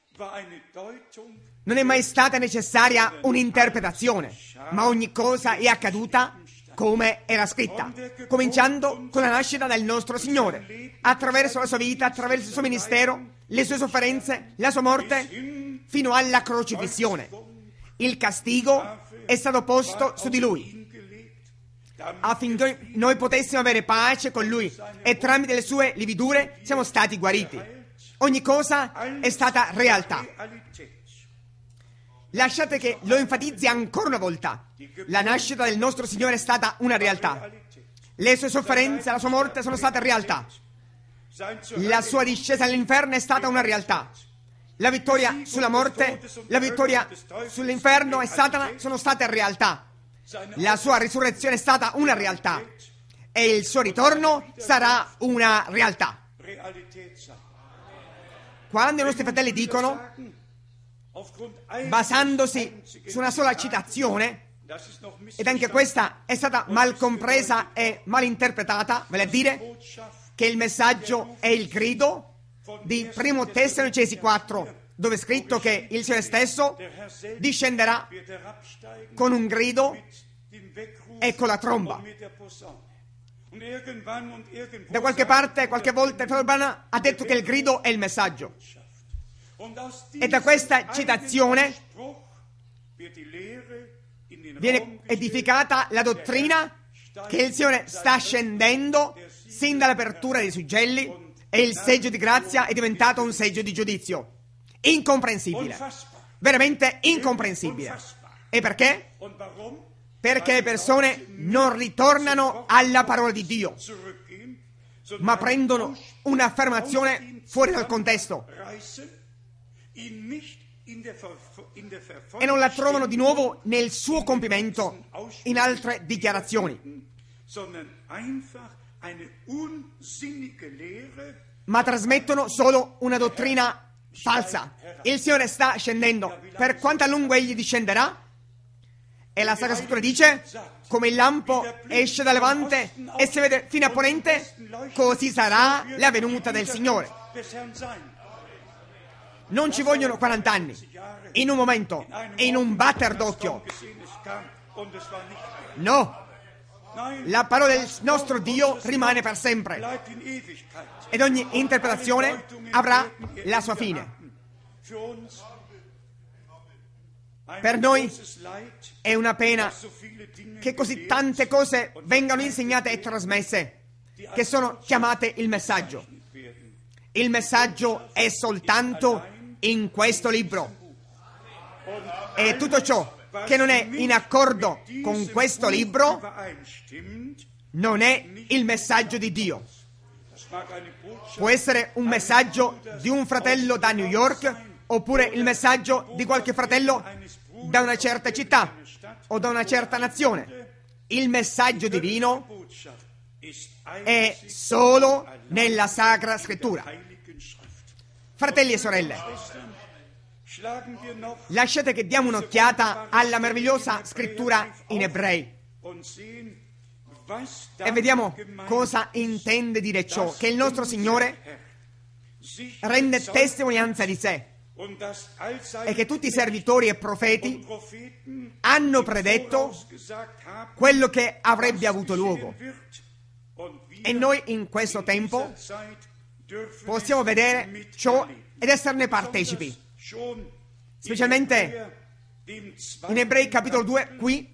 Speaker 1: Non è mai stata necessaria un'interpretazione, ma ogni cosa è accaduta come era scritta, cominciando con la nascita del nostro Signore, attraverso la sua vita, attraverso il suo ministero, le sue sofferenze, la sua morte, fino alla crocifissione. Il castigo è stato posto su di Lui, affinché noi potessimo avere pace con Lui, e tramite le sue lividure siamo stati guariti. Ogni cosa è stata realtà. Lasciate che lo enfatizzi ancora una volta. La nascita del nostro Signore è stata una realtà. Le sue sofferenze, la sua morte sono state realtà. La sua discesa all'inferno è stata una realtà. La vittoria sulla morte, la vittoria sull'inferno e Satana sono state realtà. La sua risurrezione è stata una realtà. E il suo ritorno sarà una realtà. Quando i nostri fratelli dicono basandosi su una sola citazione, ed anche questa è stata mal compresa e mal interpretata, vale a dire che il messaggio è il grido di 1 Tessalonicesi 4, dove è scritto che il Signore stesso discenderà con un grido e con la tromba. Da qualche parte, qualche volta, Fratello Branham ha detto che il grido è il messaggio. E da questa citazione viene edificata la dottrina che il Signore sta scendendo sin dall'apertura dei suggelli e il seggio di grazia è diventato un seggio di giudizio. Incomprensibile. Veramente incomprensibile. E perché? Perché le persone non ritornano alla parola di Dio, ma prendono un'affermazione fuori dal contesto e non la trovano di nuovo nel suo compimento in altre dichiarazioni, ma trasmettono solo una dottrina falsa. Il Signore sta scendendo. Per quanto a lungo Egli discenderà? E la Sacra Scrittura dice, come il lampo esce da levante e si vede fino a ponente, così sarà la venuta del Signore. Non ci vogliono 40 anni, in un momento, in un batter d'occhio. No, la parola del nostro Dio rimane per sempre ed ogni interpretazione avrà la sua fine. Per noi è una pena che così tante cose vengano insegnate e trasmesse, che sono chiamate il messaggio. Il messaggio è soltanto in questo libro. E tutto ciò che non è in accordo con questo libro non è il messaggio di Dio. Può essere un messaggio di un fratello da New York, oppure il messaggio di qualche fratello da una certa città o da una certa nazione. Il messaggio divino è solo nella Sacra Scrittura. Fratelli e sorelle, lasciate che diamo un'occhiata alla meravigliosa scrittura in Ebrei e vediamo cosa intende dire ciò, che il nostro Signore rende testimonianza di sé e che tutti i servitori e profeti hanno predetto quello che avrebbe avuto luogo. E noi in questo tempo possiamo vedere ciò ed esserne partecipi. Specialmente in Ebrei capitolo 2, qui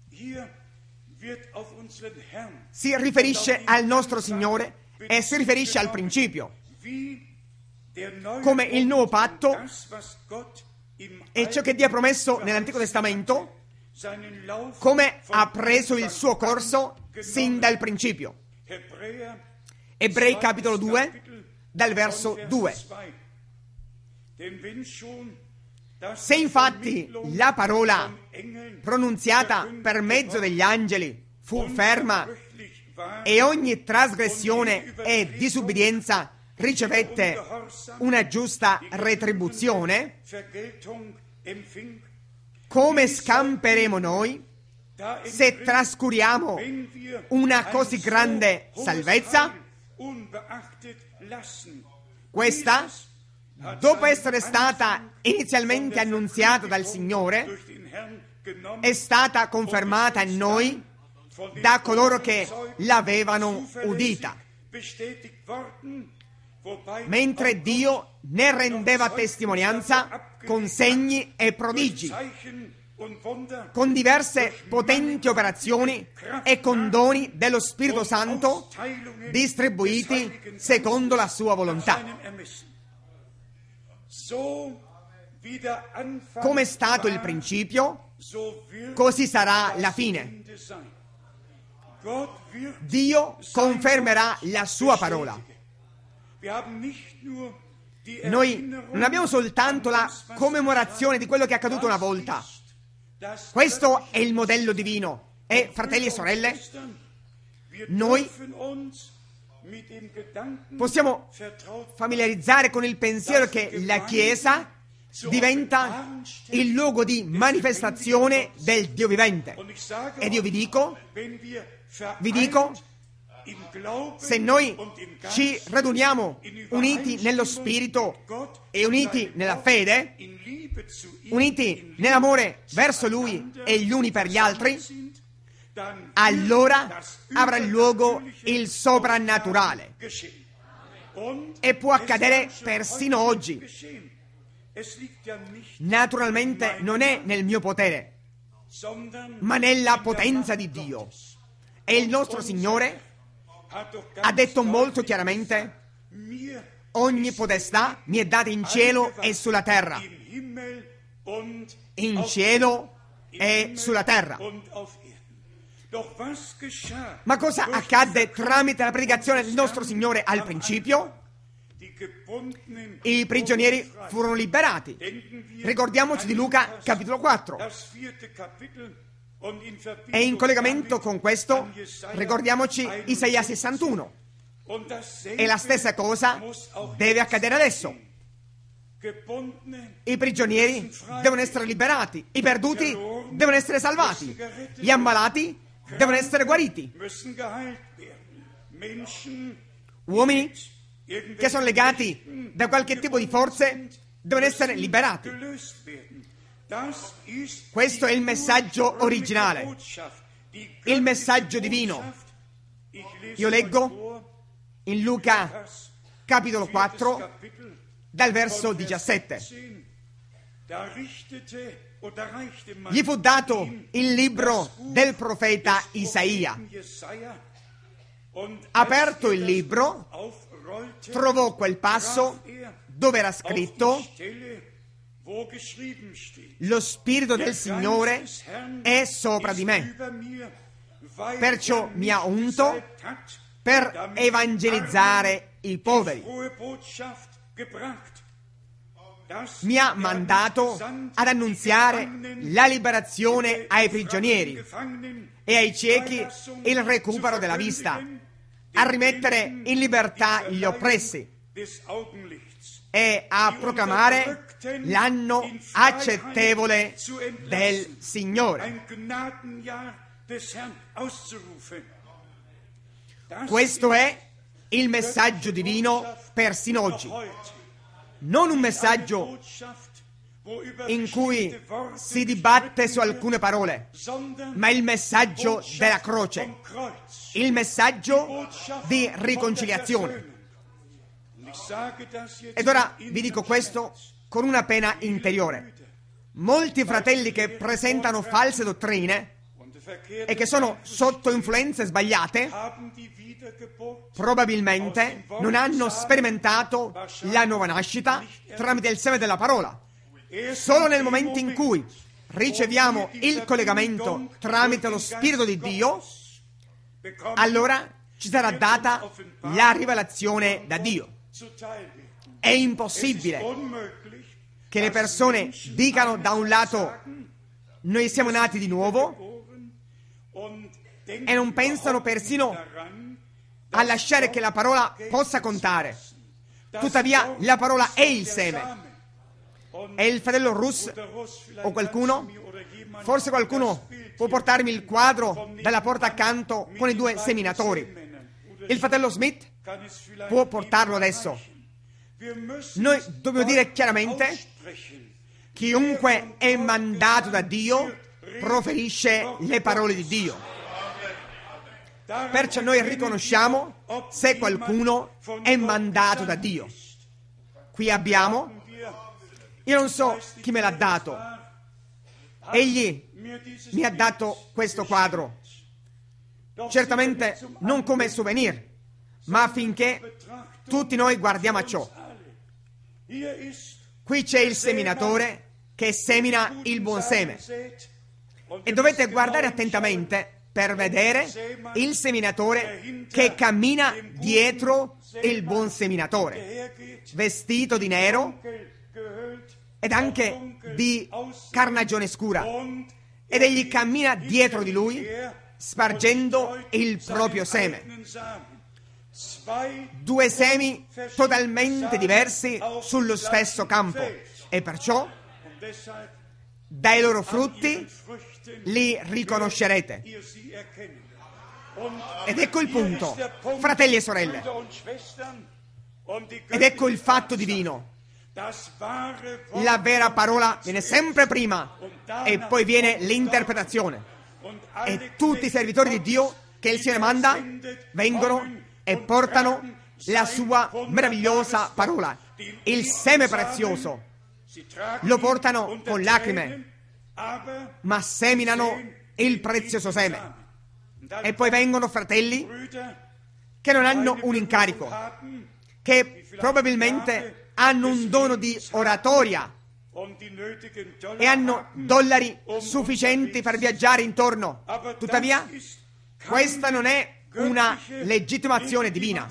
Speaker 1: si riferisce al nostro Signore e si riferisce al principio, come il nuovo patto e ciò che Dio ha promesso nell'Antico Testamento, come ha preso il suo corso sin dal principio. Ebrei capitolo 2, dal verso 2. Se infatti la parola pronunziata per mezzo degli angeli fu ferma e ogni trasgressione e disubbidienza ricevette una giusta retribuzione, come scamperemo noi se trascuriamo una così grande salvezza? Questa, dopo essere stata inizialmente annunziata dal Signore, è stata confermata in noi da coloro che l'avevano udita, mentre Dio ne rendeva testimonianza con segni e prodigi, con diverse potenti operazioni e con doni dello Spirito Santo distribuiti secondo la sua volontà. Come è stato il principio, così sarà la fine. Dio confermerà la sua parola. Noi non abbiamo soltanto la commemorazione di quello che è accaduto una volta. Questo è il modello divino. E, fratelli e sorelle, noi possiamo familiarizzare con il pensiero che la Chiesa diventa il luogo di manifestazione del Dio vivente. Ed io vi dico, se noi ci raduniamo uniti nello Spirito e uniti nella fede, uniti nell'amore verso Lui e gli uni per gli altri, allora avrà luogo il soprannaturale. E può accadere persino oggi. Naturalmente non è nel mio potere, ma nella potenza di Dio. E il nostro Signore ha detto molto chiaramente: ogni potestà mi è data in cielo e sulla terra. In cielo e sulla terra. Ma cosa accadde tramite la predicazione del nostro Signore al principio? I prigionieri furono liberati. Ricordiamoci di Luca capitolo 4. E in collegamento con questo ricordiamoci Isaia 61. E la stessa cosa deve accadere adesso. I prigionieri devono essere liberati, i perduti devono essere salvati, gli ammalati devono essere guariti. Uomini che sono legati da qualche tipo di forze devono essere liberati. Questo è il messaggio originale, il messaggio divino. Io leggo in Luca capitolo 4 dal verso 17. Gli fu dato il libro del profeta Isaia. Aperto il libro, trovò quel passo dove era scritto: lo Spirito del Signore è sopra di me, perciò mi ha unto per evangelizzare i poveri. Mi ha mandato ad annunziare la liberazione ai prigionieri e ai ciechi il recupero della vista, a rimettere in libertà gli oppressi e a proclamare l'anno accettevole del Signore. Questo è il messaggio divino persino oggi. Non un messaggio in cui si dibatte su alcune parole, ma il messaggio della croce, il messaggio di riconciliazione. Ed ora vi dico questo con una pena interiore. Molti fratelli che presentano false dottrine e che sono sotto influenze sbagliate probabilmente non hanno sperimentato la nuova nascita tramite il seme della parola. Solo nel momento in cui riceviamo il collegamento tramite lo Spirito di Dio, allora ci sarà data la rivelazione da Dio. È impossibile che le persone dicano da un lato: noi siamo nati di nuovo, e non pensano persino a lasciare che la parola possa contare. Tuttavia la parola è il seme. E il fratello Russ o qualcuno, forse qualcuno può portarmi il quadro dalla porta accanto con i due seminatori. Il fratello Smith può portarlo adesso. Noi dobbiamo dire chiaramente: chiunque è mandato da Dio proferisce le parole di Dio. Perciò noi riconosciamo se qualcuno è mandato da Dio. Qui abbiamo, io non so chi me l'ha dato, egli mi ha dato questo quadro, certamente non come souvenir, ma affinché tutti noi guardiamo a ciò. Qui c'è il seminatore che semina il buon seme, e dovete guardare attentamente per vedere il seminatore che cammina dietro il buon seminatore, vestito di nero ed anche di carnagione scura, ed egli cammina dietro di lui spargendo il proprio seme. Due semi totalmente diversi sullo stesso campo. E perciò dai loro frutti li riconoscerete. Ed ecco il punto, fratelli e sorelle. Ed ecco il fatto divino. La vera parola viene sempre prima e poi viene l'interpretazione. E tutti i servitori di Dio che il Signore manda vengono e portano la sua meravigliosa parola, il seme prezioso. Lo portano con lacrime, ma seminano il prezioso seme. E poi vengono fratelli che non hanno un incarico, che probabilmente hanno un dono di oratoria e hanno dollari sufficienti per viaggiare intorno. Tuttavia, questa non è una legittimazione divina.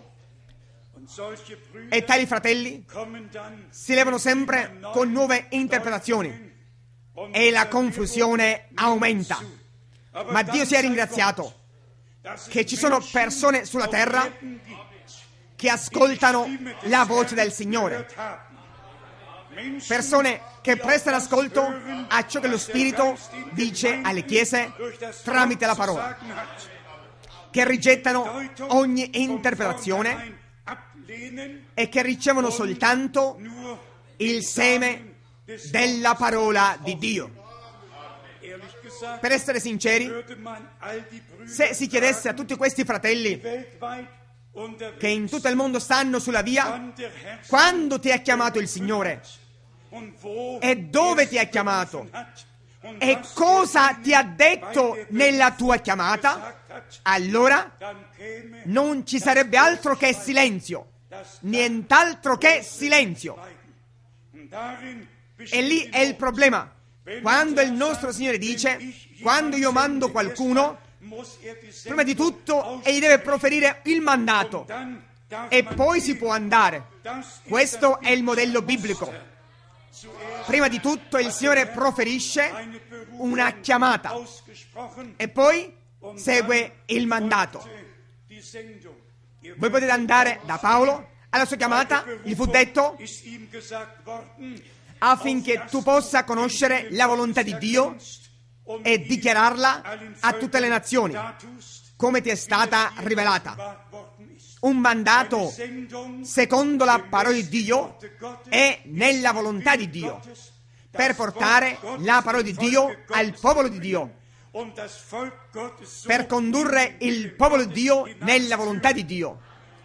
Speaker 1: E tali fratelli si levano sempre con nuove interpretazioni e la confusione aumenta. Ma Dio sia ringraziato che ci sono persone sulla terra che ascoltano la voce del Signore. Persone che prestano ascolto a ciò che lo Spirito dice alle chiese tramite la parola, che rigettano ogni interpretazione e che ricevono soltanto il seme della parola di Dio. Per essere sinceri, se si chiedesse a tutti questi fratelli che in tutto il mondo stanno sulla via, quando ti ha chiamato il Signore e dove ti ha chiamato e cosa ti ha detto nella tua chiamata, allora non ci sarebbe altro che silenzio, nient'altro che silenzio. E lì è il problema. Quando il nostro Signore dice, quando io mando qualcuno, prima di tutto egli deve proferire il mandato e poi si può andare. Questo è il modello biblico. Prima di tutto il Signore proferisce una chiamata e poi segue il mandato. Voi potete andare da Paolo, alla sua chiamata gli fu detto affinché tu possa conoscere la volontà di Dio e dichiararla a tutte le nazioni, come ti è stata rivelata. Un mandato secondo la parola di Dio e nella volontà di Dio, per portare la parola di Dio al popolo di Dio, per condurre il popolo di Dio nella volontà di Dio.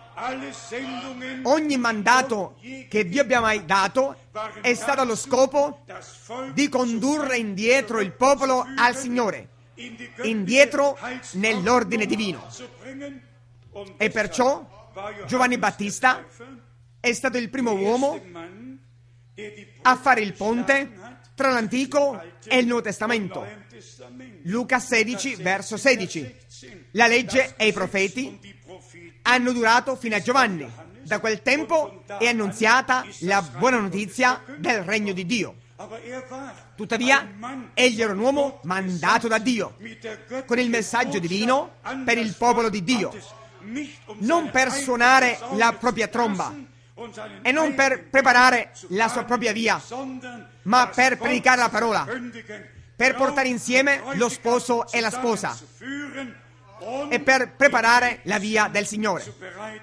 Speaker 1: Ogni mandato che Dio abbia mai dato è stato allo scopo di condurre indietro il popolo al Signore, indietro nell'ordine divino. E perciò Giovanni Battista è stato il primo uomo a fare il ponte tra l'Antico e il Nuovo Testamento. Luca 16, verso 16. La legge e i profeti hanno durato fino a Giovanni. Da quel tempo è annunziata la buona notizia del regno di Dio. Tuttavia, egli era un uomo mandato da Dio, con il messaggio divino per il popolo di Dio, non per suonare la propria tromba e non per preparare la sua propria via, ma per predicare la parola, per portare insieme lo sposo e la sposa e per preparare la via del Signore.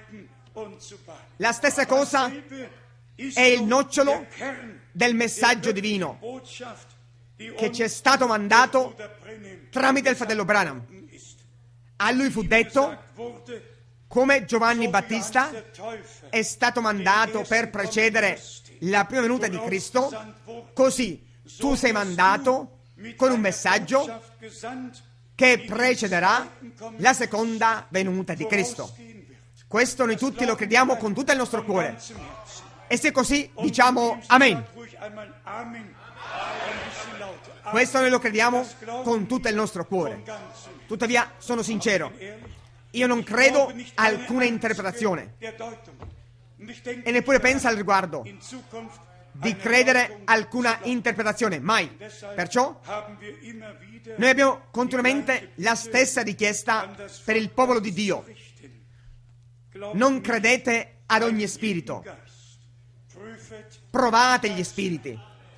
Speaker 1: La stessa cosa è il nocciolo del messaggio divino che ci è stato mandato tramite il fratello Branham. A lui fu detto, come Giovanni Battista è stato mandato per precedere la prima venuta di Cristo, così tu sei mandato con un messaggio che precederà la seconda venuta di Cristo. Questo noi tutti lo crediamo con tutto il nostro cuore. E se così, diciamo Amen. Questo noi lo crediamo con tutto il nostro cuore. Tuttavia, sono sincero, io non credo a alcuna interpretazione e neppure penso al riguardo di credere alcuna interpretazione, mai. Perciò noi abbiamo continuamente la stessa richiesta per il popolo di Dio. Non credete ad ogni spirito, provate gli spiriti.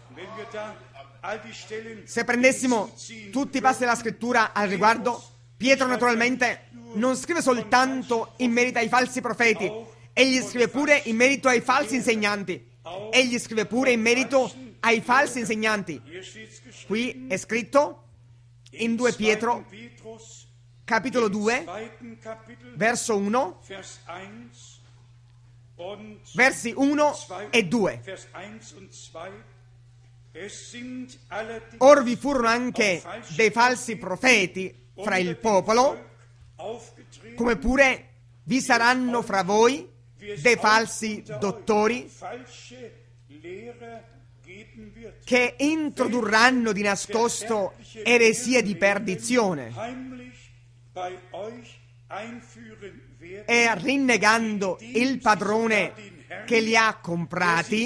Speaker 1: Se prendessimo tutti i passi della scrittura al riguardo, Pietro naturalmente non scrive soltanto in merito ai falsi profeti, egli scrive pure in merito ai falsi insegnanti. Egli scrive pure in merito ai falsi insegnanti. Qui è scritto in 2 Pietro, capitolo 2, verso 1, versi 1 e 2. Or vi furono anche dei falsi profeti fra il popolo, come pure vi saranno fra voi dei falsi dottori che introdurranno di nascosto eresie di perdizione e rinnegando il padrone che li ha comprati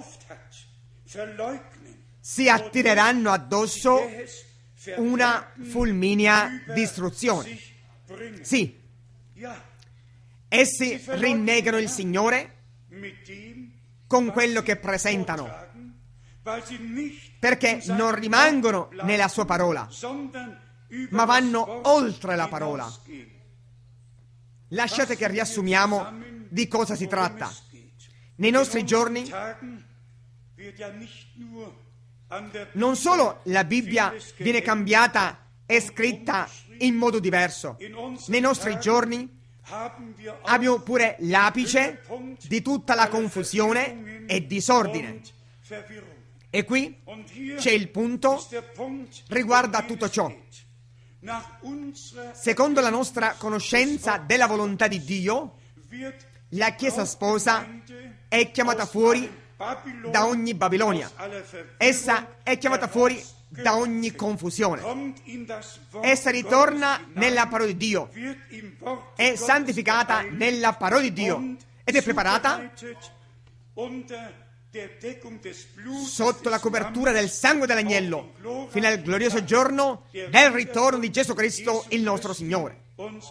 Speaker 1: si attireranno addosso una fulminea distruzione. Sì, essi rinnegano il Signore con quello che presentano, perché non rimangono nella sua parola, ma vanno oltre la parola. Lasciate che riassumiamo di cosa si tratta. Nei nostri giorni non solo la Bibbia viene cambiata e scritta in modo diverso, nei nostri giorni abbiamo pure l'apice di tutta la confusione e disordine. E qui c'è il punto riguardo a tutto ciò. Secondo la nostra conoscenza della volontà di Dio, la Chiesa sposa è chiamata fuori da ogni Babilonia. Essa è chiamata fuori da ogni confusione. Essa ritorna nella parola di Dio, è santificata nella parola di Dio ed è preparata sotto la copertura del sangue dell'agnello fino al glorioso giorno del ritorno di Gesù Cristo il nostro Signore.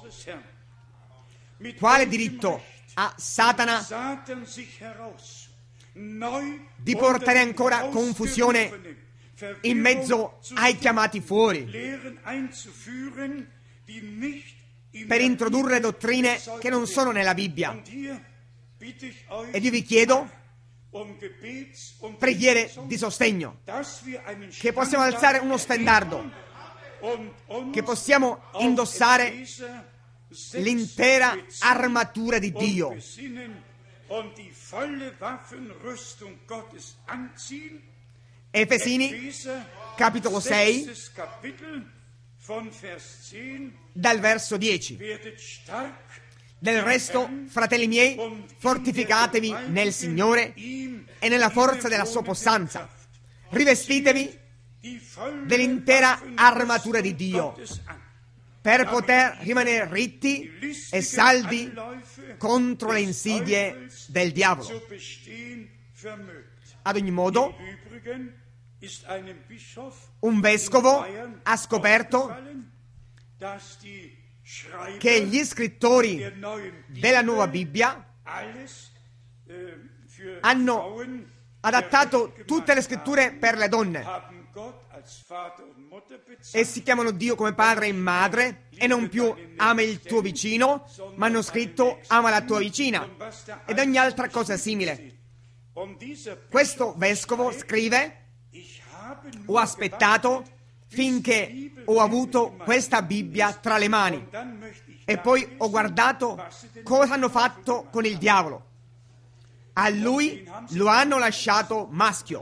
Speaker 1: Quale diritto ha Satana di portare ancora confusione in mezzo ai chiamati fuori, per introdurre dottrine che non sono nella Bibbia? Ed io vi chiedo preghiere di sostegno, che possiamo alzare uno stendardo, che possiamo indossare l'intera armatura di Dio Efesini, capitolo 6, dal verso 10. Del resto, fratelli miei, fortificatevi nel Signore e nella forza della sua possanza. Rivestitevi dell'intera armatura di Dio, per poter rimanere ritti e saldi contro le insidie del diavolo. Ad ogni modo, un vescovo ha scoperto che gli scrittori della Nuova Bibbia hanno adattato tutte le scritture per le donne. Essi chiamano Dio come padre e madre e non più ama il tuo vicino, ma hanno scritto ama la tua vicina ed ogni altra cosa simile. Questo vescovo scrive: ho aspettato finché ho avuto questa Bibbia tra le mani e poi ho guardato cosa hanno fatto con il diavolo. A lui lo hanno lasciato maschio.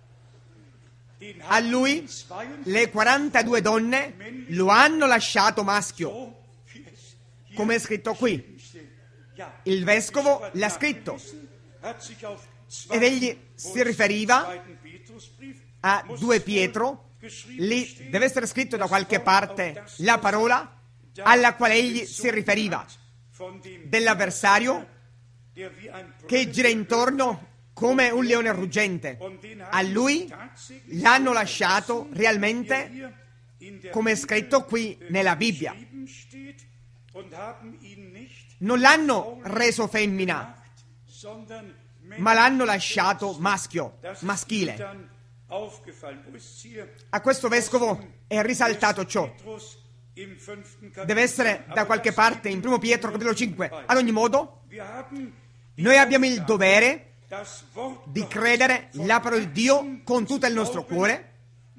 Speaker 1: A lui le 42 donne lo hanno lasciato maschio, come è scritto qui. Il vescovo l'ha scritto ed egli si riferiva a 2 Pietro. Lì deve essere scritto da qualche parte la parola alla quale egli si riferiva, dell'avversario che gira intorno come un leone ruggente. A lui l'hanno lasciato realmente, come è scritto qui nella Bibbia. Non l'hanno reso femmina, ma l'hanno lasciato maschile. A questo vescovo è risaltato ciò. Deve essere da qualche parte in 1 Pietro capitolo 5. Ad ogni modo, noi abbiamo il dovere di credere la parola di Dio con tutto il nostro cuore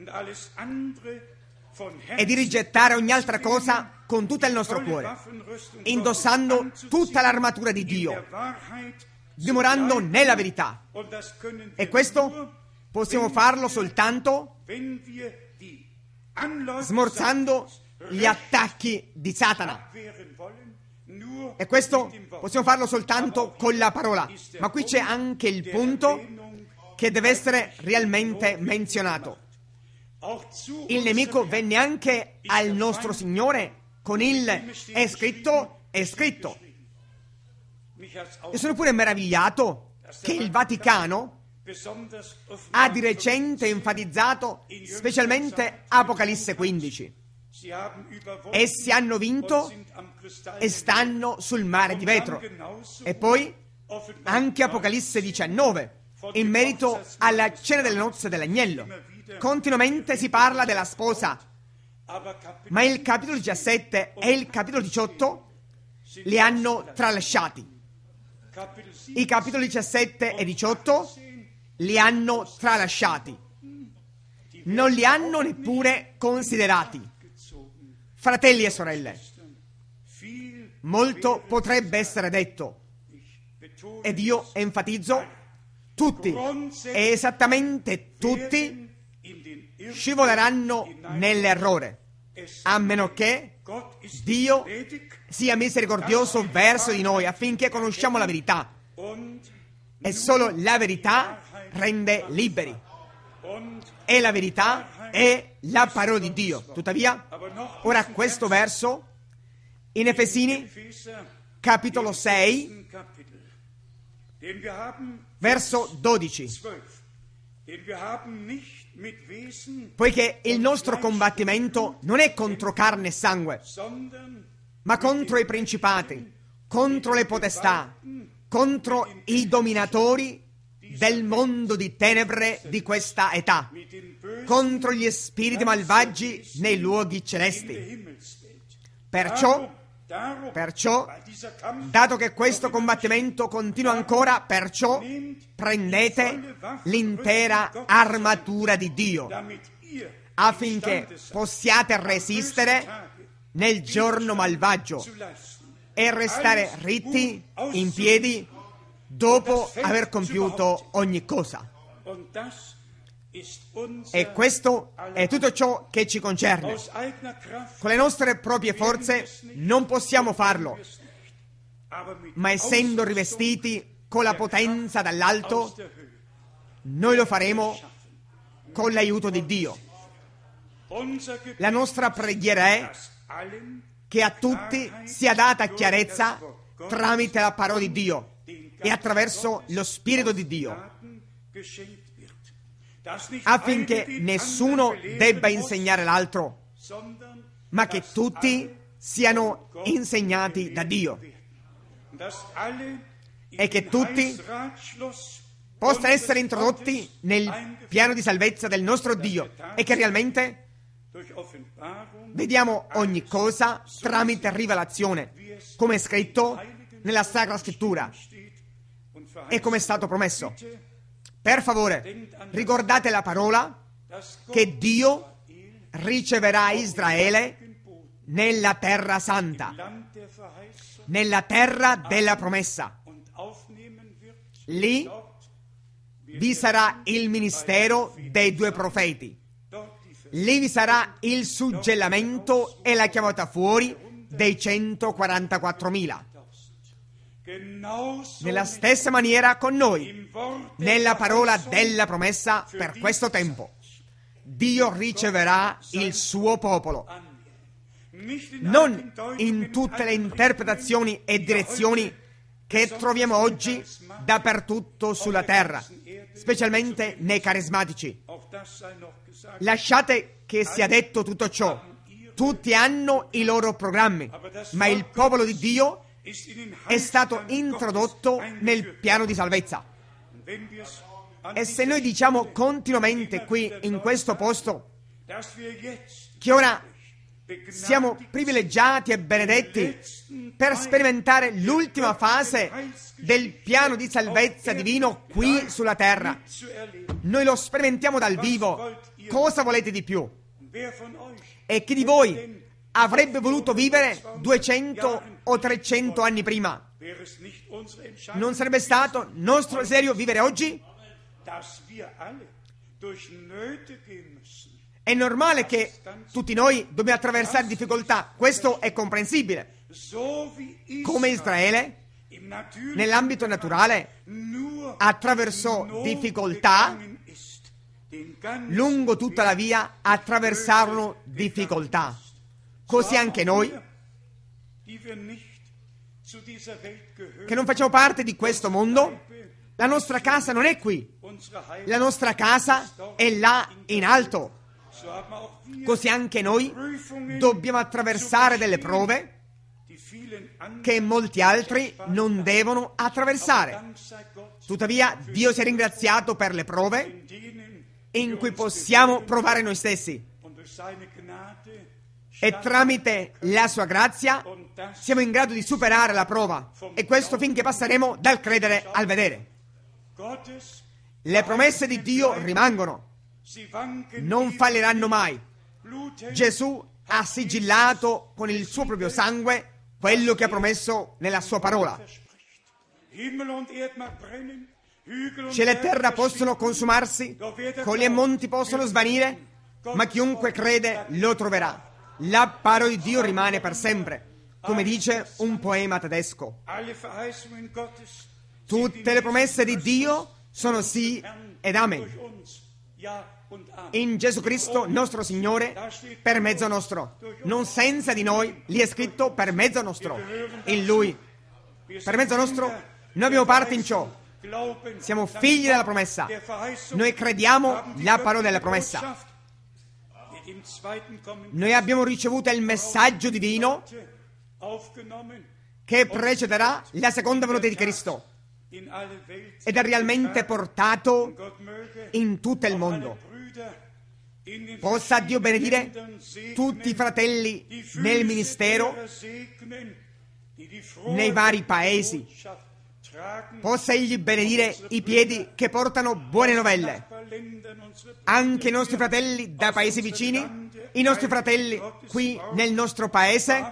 Speaker 1: e di rigettare ogni altra cosa con tutto il nostro cuore, indossando tutta l'armatura di Dio, dimorando nella verità. E questo possiamo farlo soltanto smorzando gli attacchi di Satana. E questo possiamo farlo soltanto con la parola. Ma qui c'è anche il punto che deve essere realmente menzionato. Il nemico venne anche al nostro Signore con il è scritto, è scritto. E sono pure meravigliato che il Vaticano ha di recente enfatizzato specialmente Apocalisse 15. Essi hanno vinto e stanno sul mare di vetro. E poi anche Apocalisse 19 in merito alla cena delle nozze dell'agnello. Continuamente si parla della sposa, ma il capitolo 17 e il capitolo 18 li hanno tralasciati. I capitoli 17 e 18 li hanno tralasciati, non li hanno neppure considerati. Fratelli e sorelle, molto potrebbe essere detto, ed io enfatizzo, tutti, e esattamente tutti, scivoleranno nell'errore, a meno che Dio sia misericordioso verso di noi affinché conosciamo la verità. E solo la verità rende liberi. E la verità è la parola di Dio. Tuttavia, ora questo verso in Efesini, capitolo 6, verso 12. Poiché il nostro combattimento non è contro carne e sangue, ma contro i principati, contro le potestà, contro i dominatori del mondo di tenebre di questa età, contro gli spiriti malvagi nei luoghi celesti. Perciò, dato che questo combattimento continua ancora, perciò prendete l'intera armatura di Dio, affinché possiate resistere nel giorno malvagio e restare ritti in piedi dopo aver compiuto ogni cosa. E questo è tutto ciò che ci concerne. Con le nostre proprie forze non possiamo farlo, ma essendo rivestiti con la potenza dall'alto, noi lo faremo con l'aiuto di Dio. La nostra preghiera è che a tutti sia data chiarezza tramite la parola di Dio e attraverso lo Spirito di Dio, affinché nessuno debba insegnare l'altro, ma che tutti siano insegnati da Dio e che tutti possano essere introdotti nel piano di salvezza del nostro Dio e che realmente vediamo ogni cosa tramite rivelazione, come è scritto nella Sacra Scrittura e come è stato promesso. Per favore, ricordate la parola che Dio riceverà Israele nella terra santa, nella terra della promessa. Lì vi sarà il ministero dei 2 profeti. Lì vi sarà il suggellamento e la chiamata fuori dei 144.000. Nella stessa maniera con noi, nella parola della promessa per questo tempo, Dio riceverà il suo popolo. Non in tutte le interpretazioni e direzioni che troviamo oggi dappertutto sulla terra, specialmente nei carismatici. Lasciate che sia detto tutto ciò. Tutti hanno i loro programmi, ma il popolo di Dio è stato introdotto nel piano di salvezza. E se noi diciamo continuamente qui in questo posto che ora siamo privilegiati e benedetti per sperimentare l'ultima fase del piano di salvezza divino qui sulla terra, noi lo sperimentiamo dal vivo, cosa volete di più? E chi di voi avrebbe voluto vivere 200 o 300 anni prima? Non sarebbe stato nostro desiderio vivere oggi? È normale che tutti noi dobbiamo attraversare difficoltà, questo è comprensibile. Come Israele, nell'ambito naturale, attraversò difficoltà, lungo tutta la via attraversarono difficoltà. Così anche noi, che non facciamo parte di questo mondo, la nostra casa non è qui, la nostra casa è là in alto. Così anche noi dobbiamo attraversare delle prove che molti altri non devono attraversare. Tuttavia, Dio sia ringraziato per le prove in cui possiamo provare noi stessi. E tramite la sua grazia siamo in grado di superare la prova. E questo finché passeremo dal credere al vedere. Le promesse di Dio rimangono. Non falliranno mai. Gesù ha sigillato con il suo proprio sangue quello che ha promesso nella sua parola. Cielo e terra possono consumarsi, colli e monti possono svanire, ma chiunque crede lo troverà. La parola di Dio rimane per sempre, come dice un poema tedesco. Tutte le promesse di Dio sono sì ed amen. In Gesù Cristo, nostro Signore, per mezzo nostro. Non senza di noi, lì è scritto per mezzo nostro. In Lui, per mezzo nostro, noi abbiamo parte in ciò. Siamo figli della promessa. Noi crediamo la parola della promessa. Noi abbiamo ricevuto il messaggio divino che precederà la seconda venuta di Cristo ed è realmente portato in tutto il mondo. Possa Dio benedire tutti i fratelli nel ministero, nei vari paesi. Possa Egli benedire i piedi che portano buone novelle. Anche i nostri fratelli da paesi vicini, i nostri fratelli qui nel nostro paese,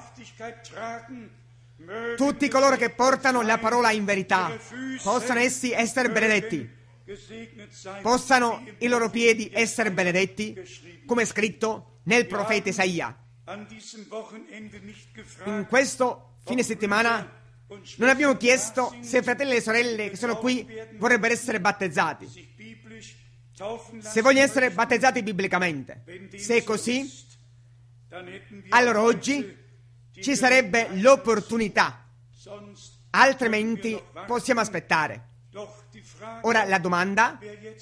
Speaker 1: tutti coloro che portano la parola in verità, possano essi essere benedetti. Possano i loro piedi essere benedetti, come è scritto nel profeta Isaia. In questo fine settimana non abbiamo chiesto se i fratelli e le sorelle che sono qui vorrebbero essere battezzati, se vogliono essere battezzati biblicamente. Se è così, allora oggi ci sarebbe l'opportunità, altrimenti possiamo aspettare. Ora la domanda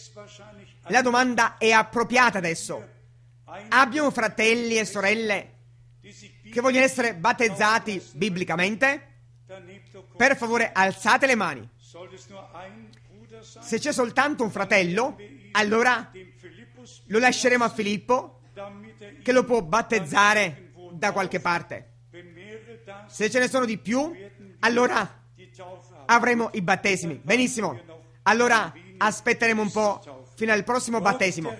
Speaker 1: è appropriata adesso. Abbiamo fratelli e sorelle che vogliono essere battezzati biblicamente? Per favore alzate le mani. Se c'è soltanto un fratello, allora lo lasceremo a Filippo che lo può battezzare da qualche parte. Se ce ne sono di più, allora avremo i battesimi. Benissimo, allora aspetteremo un po' fino al prossimo battesimo.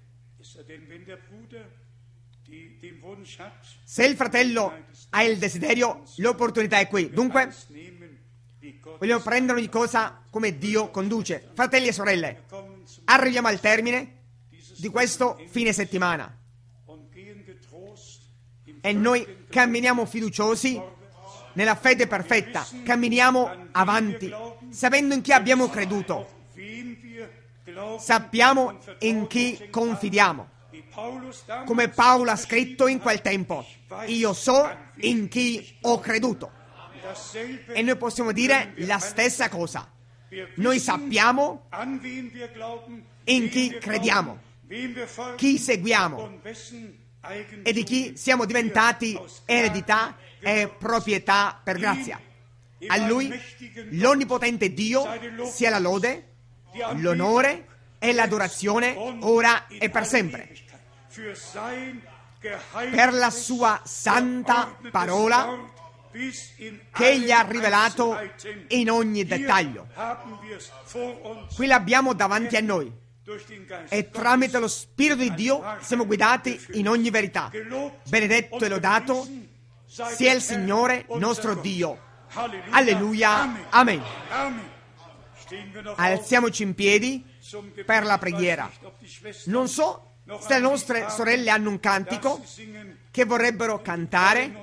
Speaker 1: Se il fratello ha il desiderio, l'opportunità è qui. Dunque, vogliamo prendere ogni cosa come Dio conduce. Fratelli e sorelle, arriviamo al termine di questo fine settimana e noi camminiamo fiduciosi nella fede perfetta, camminiamo avanti, sapendo in chi abbiamo creduto, sappiamo in chi confidiamo. Come Paolo ha scritto in quel tempo, io so in chi ho creduto. E noi possiamo dire la stessa cosa. Noi sappiamo in chi crediamo, chi seguiamo e di chi siamo diventati eredità e proprietà per grazia. A Lui, l'onnipotente Dio, sia la lode l'onore e l'adorazione ora e per sempre. Per la sua santa parola che Egli ha rivelato in ogni dettaglio. Qui l'abbiamo davanti a noi e tramite lo Spirito di Dio siamo guidati in ogni verità. Benedetto e lodato sia il Signore nostro Dio. Alleluia. Amen. Alziamoci in piedi per la preghiera. Non so se le nostre sorelle hanno un cantico che vorrebbero cantare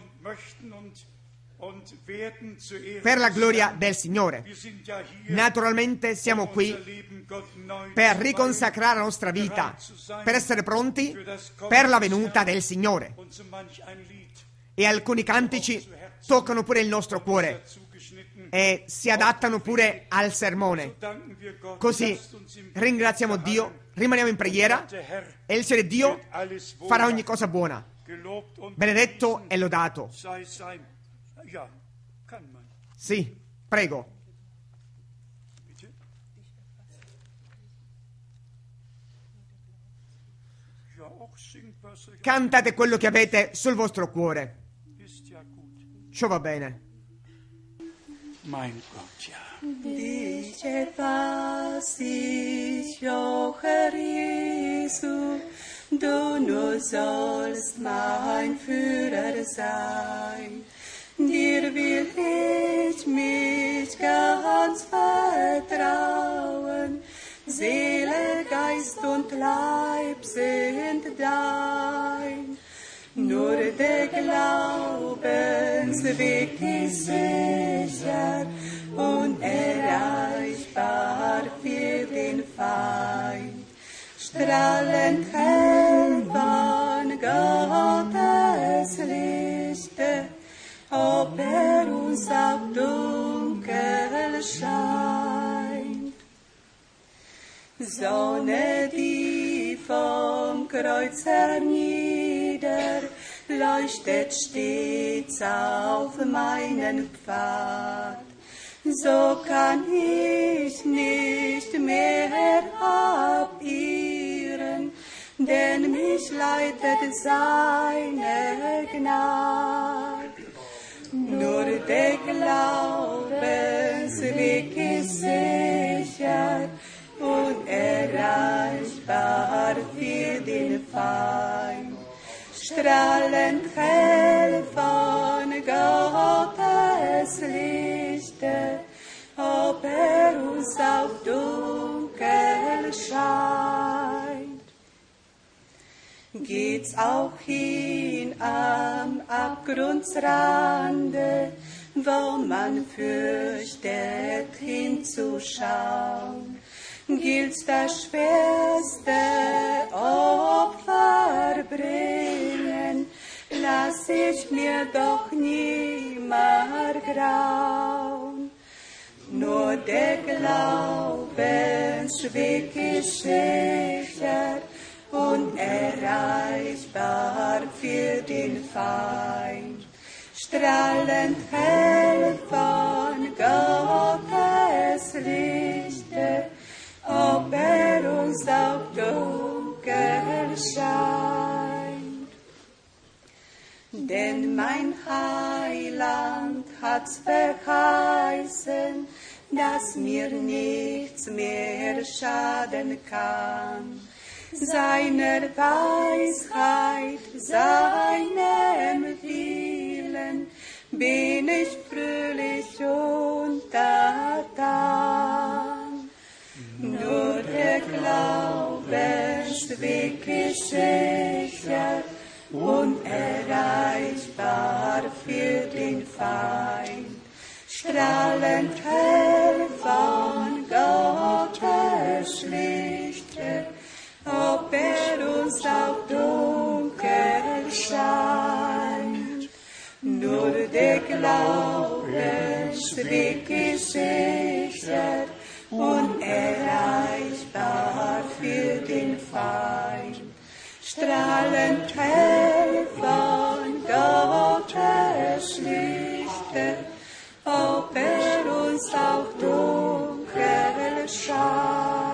Speaker 1: per la gloria del Signore. Naturalmente siamo qui per riconsacrare la nostra vita, per essere pronti per la venuta del Signore. E alcuni cantici toccano pure il nostro cuore e si adattano pure al sermone. Così ringraziamo Dio, rimaniamo in preghiera e il Signore Dio farà ogni cosa buona. Benedetto e lodato. Sì, prego. Cantate quello che avete sul vostro cuore. Ciò va bene.
Speaker 2: Mein Gott, ja.
Speaker 3: Dich etwas ich, o Herr Jesu, du nur sollst mein Führer sein. Dir will ich mich ganz vertrauen, Seele, Geist und Leib sind dein. Nur der Glaubensweg ist sicher und erreichbar für den Feind. Strahlend hell von Gottes Lichte, ob uns auch dunkel scheint. Sonne, die vom Kreuz hernieder, leuchtet stets auf meinen Pfad. So kann ich nicht mehr abirren, denn mich leitet seine Gnade. Nur der Glaubensweg ist sicher und erreichbar für den Feind. Strahlend hell von Gottes Lichte, ob uns auch dunkel scheint. Geht's auch hin am Abgrundsrande, wo man fürchtet hinzuschauen, gilt's das schwerste Opfer bringen, lass ich mir doch nimmer grauen. Nur der Glaubensweg ist sicher und erreichbar für den Feind. Strahlend hell von Gottes Lichte, ob uns auch dunkel scheint. Denn mein Heiland hat's verheißen, dass mir nichts mehr schaden kann. Seiner Weisheit, seinem Willen bin ich fröhlich untertan. Nur der Glaubensweg ist sicher und erreichbar für den Feind. Strahlend hell von Gottes Lichte, ob uns auch dunkel scheint. Nur der Glaubensweg ist sicher und erreichbar für den Feind. Strahlend hell von Gottes Lichte, ob uns auch dunkel scheint.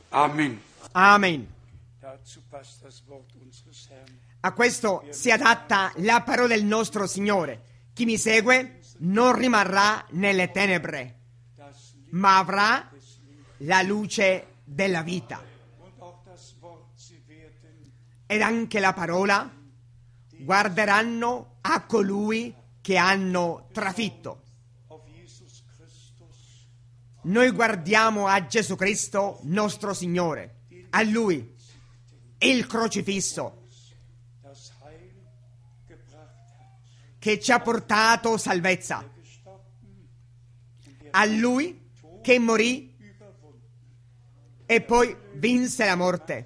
Speaker 2: Amen.
Speaker 1: Amen.
Speaker 2: Dazu passt das Wort unseres Herrn.
Speaker 1: A questo si adatta la parola del nostro Signore. Chi mi segue non rimarrà nelle tenebre,
Speaker 2: Das Licht
Speaker 1: ma avrà la luce della vita.
Speaker 2: und auch das Wort, sie werden
Speaker 1: Ed anche la parola guarderanno a colui che hanno trafitto.
Speaker 2: auf Jesus Christus,
Speaker 1: Noi guardiamo a Gesù Cristo, nostro Signore, a Lui, il crocifisso,
Speaker 2: das Heil gebracht hat,
Speaker 1: che ci ha portato salvezza,
Speaker 2: gestorben und der
Speaker 1: a Lui che morì
Speaker 2: überwunden,
Speaker 1: e poi vinse la morte,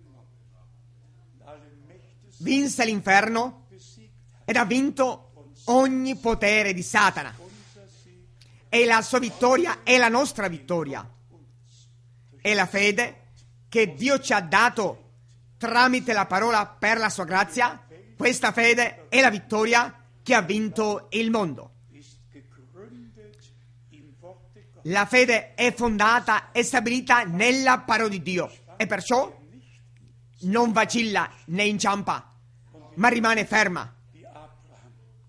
Speaker 2: alle Mächte
Speaker 1: vinse l'inferno
Speaker 2: besiegt hat.
Speaker 1: ed ha vinto ogni potere di Satana.
Speaker 2: Unser Sieg
Speaker 1: E la sua vittoria è la nostra vittoria. È la fede che Dio ci ha dato tramite la parola per la sua grazia. Questa fede è la vittoria che ha vinto il mondo.
Speaker 2: ist gegründet im Worte Gottes.
Speaker 1: La fede è fondata e stabilita nella parola di Dio e perciò non vacilla né inciampa, ma rimane ferma.
Speaker 2: Wie Abraham.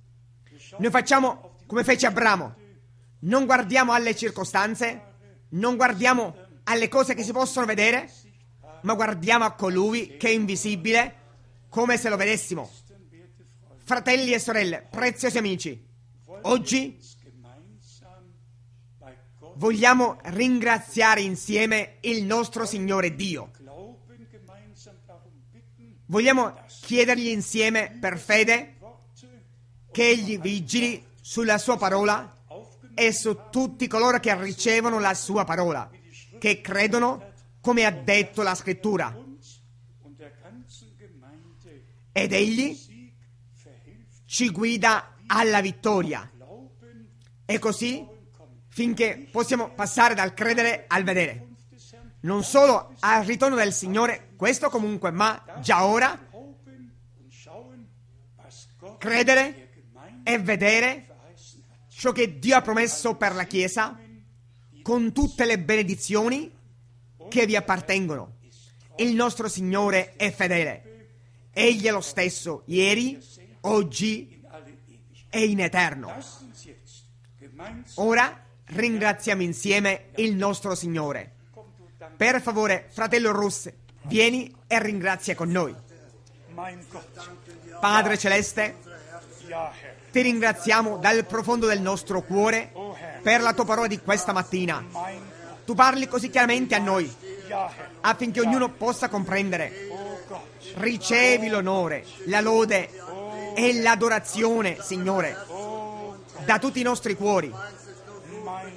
Speaker 1: Noi facciamo come fece Abramo. Non guardiamo alle circostanze, non guardiamo alle cose che si possono vedere, ma guardiamo a colui che è invisibile come se lo vedessimo. Fratelli e sorelle, preziosi amici, oggi
Speaker 2: Gemeinsam bei Gott
Speaker 1: vogliamo ringraziare insieme il nostro Signore Dio.
Speaker 2: glauben, gemeinsam darum bitten,
Speaker 1: Vogliamo chiedergli insieme per fede
Speaker 2: Worte
Speaker 1: che Egli vigili sulla sua parola e su tutti coloro che ricevono la sua parola, che credono come ha detto la Scrittura.
Speaker 2: uns und der ganzen Gemeinde
Speaker 1: Ed Egli
Speaker 2: Sieg verhilft,
Speaker 1: ci guida alla vittoria.
Speaker 2: glauben,
Speaker 1: E così finché possiamo passare dal credere al vedere. Non solo al ritorno del Signore, questo comunque, ma già ora
Speaker 2: glauben und schauen, was Gott
Speaker 1: credere
Speaker 2: der Gemeinde
Speaker 1: e vedere
Speaker 2: verheißen hat.
Speaker 1: ciò che Dio ha promesso per la Chiesa con tutte le benedizioni che vi appartengono. Il nostro Signore è fedele. Egli è lo stesso ieri, oggi
Speaker 2: In alle Ewigkeit.
Speaker 1: e in eterno.
Speaker 2: Lasst uns jetzt gemeinsam,
Speaker 1: Ora ringraziamo insieme il nostro Signore. Per favore, fratello Russ, vieni e ringrazia con noi.
Speaker 2: mein Gott,
Speaker 1: Padre Celeste,
Speaker 2: ja Herr,
Speaker 1: ti ringraziamo dal profondo del nostro cuore
Speaker 2: o Herr,
Speaker 1: per la tua parola di questa mattina.
Speaker 2: mein Gott,
Speaker 1: Tu parli così chiaramente a noi
Speaker 2: ja Herr,
Speaker 1: affinché ognuno possa comprendere.
Speaker 2: o Gott,
Speaker 1: Ricevi l'onore, la lode e l'adorazione, Signore, da tutti i nostri cuori.
Speaker 2: mein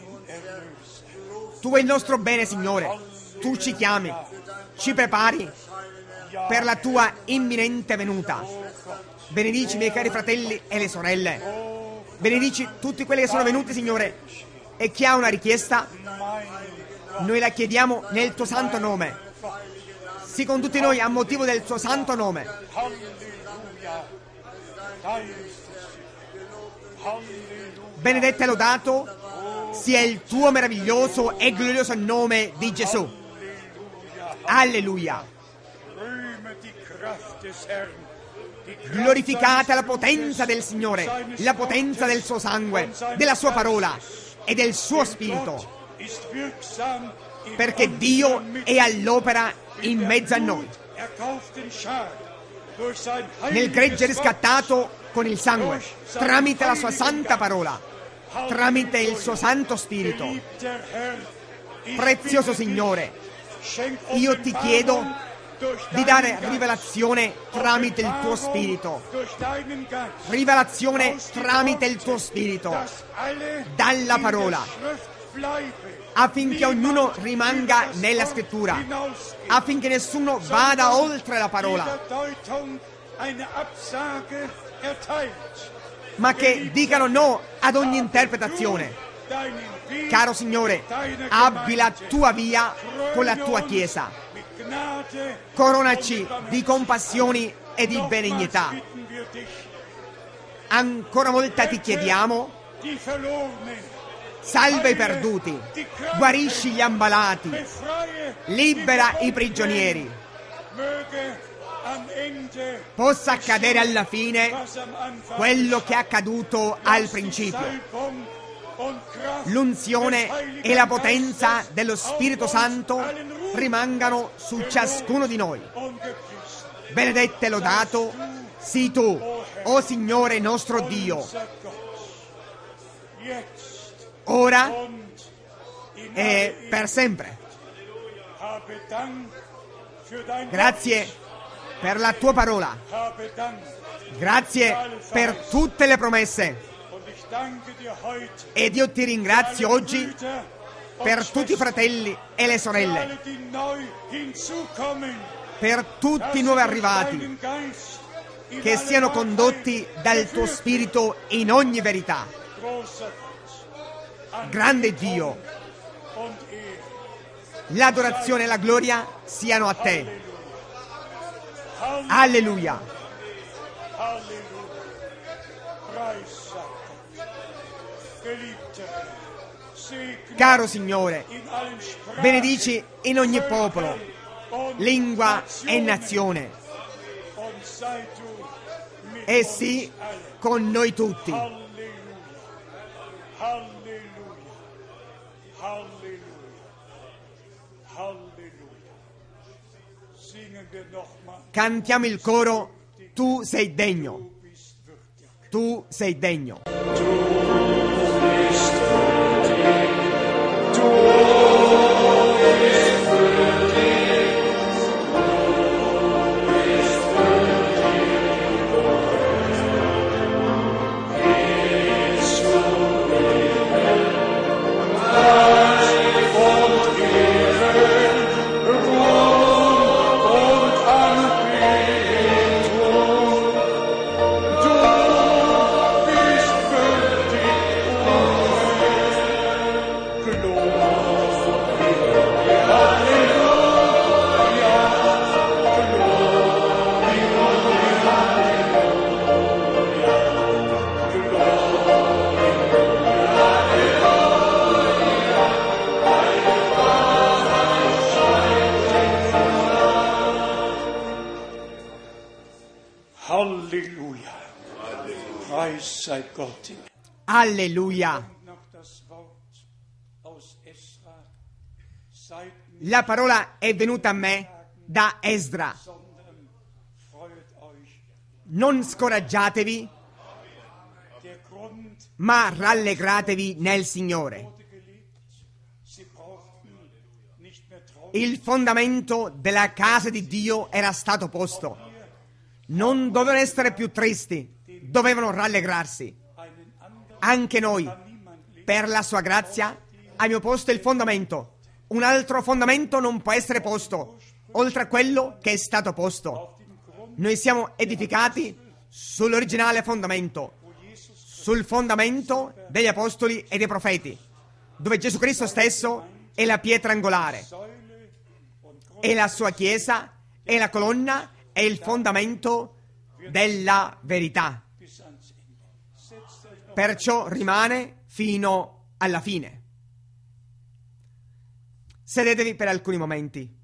Speaker 2: Erlöser,
Speaker 1: Tu vuoi il nostro bene, Signore. Tu ci chiami, ci prepari per la tua imminente venuta. Benedici i miei cari fratelli e le sorelle. Benedici tutti quelli che sono venuti, Signore. E chi ha una richiesta, noi la chiediamo nel tuo santo nome. Sii con tutti noi a motivo del tuo santo nome.
Speaker 2: Halleluja, da ist es, Halleluja,
Speaker 1: Benedetto e lodato sia il tuo meraviglioso e glorioso nome di Gesù. Alleluia.
Speaker 2: rühme die Kraft des Herrn, die Kraft
Speaker 1: Glorificate la potenza del Signore, la potenza del suo sangue, della sua parola e del suo spirito,
Speaker 2: ist wirksam in
Speaker 1: perché Dio è all'opera in mezzo a noi.
Speaker 2: erkauften Schar durch sein
Speaker 1: Nel gregge
Speaker 2: heiliges
Speaker 1: riscattato con il sangue, tramite la sua santa parola, tramite il suo santo spirito.
Speaker 2: Geliebter Herr, ich
Speaker 1: Prezioso
Speaker 2: bitte dich,
Speaker 1: Signore,
Speaker 2: schenk
Speaker 1: io ti chiedo
Speaker 2: Offenbarung durch
Speaker 1: di
Speaker 2: deinen
Speaker 1: dare
Speaker 2: Geist,
Speaker 1: rivelazione tramite il tuo
Speaker 2: Offenbarung
Speaker 1: spirito,
Speaker 2: durch deinen Geist,
Speaker 1: rivelazione tramite il tuo spirito,
Speaker 2: dass alle
Speaker 1: dalla
Speaker 2: in
Speaker 1: parola,
Speaker 2: der Schrift bleiben,
Speaker 1: affinché ognuno rimanga nella scrittura,
Speaker 2: hinausgeht,
Speaker 1: affinché nessuno vada oltre la parola,
Speaker 2: dieser Deutung eine Absage erteilt.
Speaker 1: ma che dicano no ad ogni interpretazione.
Speaker 2: Deinen Weg,
Speaker 1: Caro Signore,
Speaker 2: deine
Speaker 1: abbi la
Speaker 2: Gemeinde,
Speaker 1: tua via con la tua
Speaker 2: kröne
Speaker 1: Chiesa.
Speaker 2: uns mit Gnade
Speaker 1: Coronaci
Speaker 2: und
Speaker 1: di compassioni e di
Speaker 2: Nochmals
Speaker 1: benignità.
Speaker 2: bitten wir dich,
Speaker 1: Ancora una volta ti chiediamo
Speaker 2: die Verlorenen
Speaker 1: salva i perduti, guarisci gli ammalati, libera i prigionieri. Possa accadere alla fine quello che è accaduto al principio. L'unzione e la potenza dello Spirito Santo rimangano su ciascuno di noi. Benedetto e lodato sii tu, o Signore nostro Dio, ora e per sempre. Grazie per la tua parola. Grazie per tutte le promesse. Ed io ti ringrazio oggi per tutti i fratelli e le sorelle, per tutti i nuovi arrivati, che siano condotti dal tuo Spirito in ogni verità. Grande Dio, l'adorazione e la gloria siano a te. Alleluia. Caro Signore, benedici in ogni popolo, lingua e nazione, e sii con noi tutti. Cantiamo il coro: tu sei degno, tu sei degno.
Speaker 2: Halleluja. Preis sei Gott.
Speaker 1: Alleluia. La parola è venuta a me da Esdra. Non scoraggiatevi, ma rallegratevi nel Signore. Il fondamento della casa di Dio era stato posto. Non dovevano essere più tristi, dovevano rallegrarsi. Anche noi, per la sua grazia, abbiamo posto il fondamento. Un altro fondamento non può essere posto, oltre a quello che è stato posto. Noi siamo edificati sull'originale fondamento, sul fondamento degli apostoli e dei profeti, dove Gesù Cristo stesso è la pietra angolare, e la sua Chiesa è la colonna e il fondamento della verità. Perciò rimane fino alla fine. Sedetevi per alcuni momenti.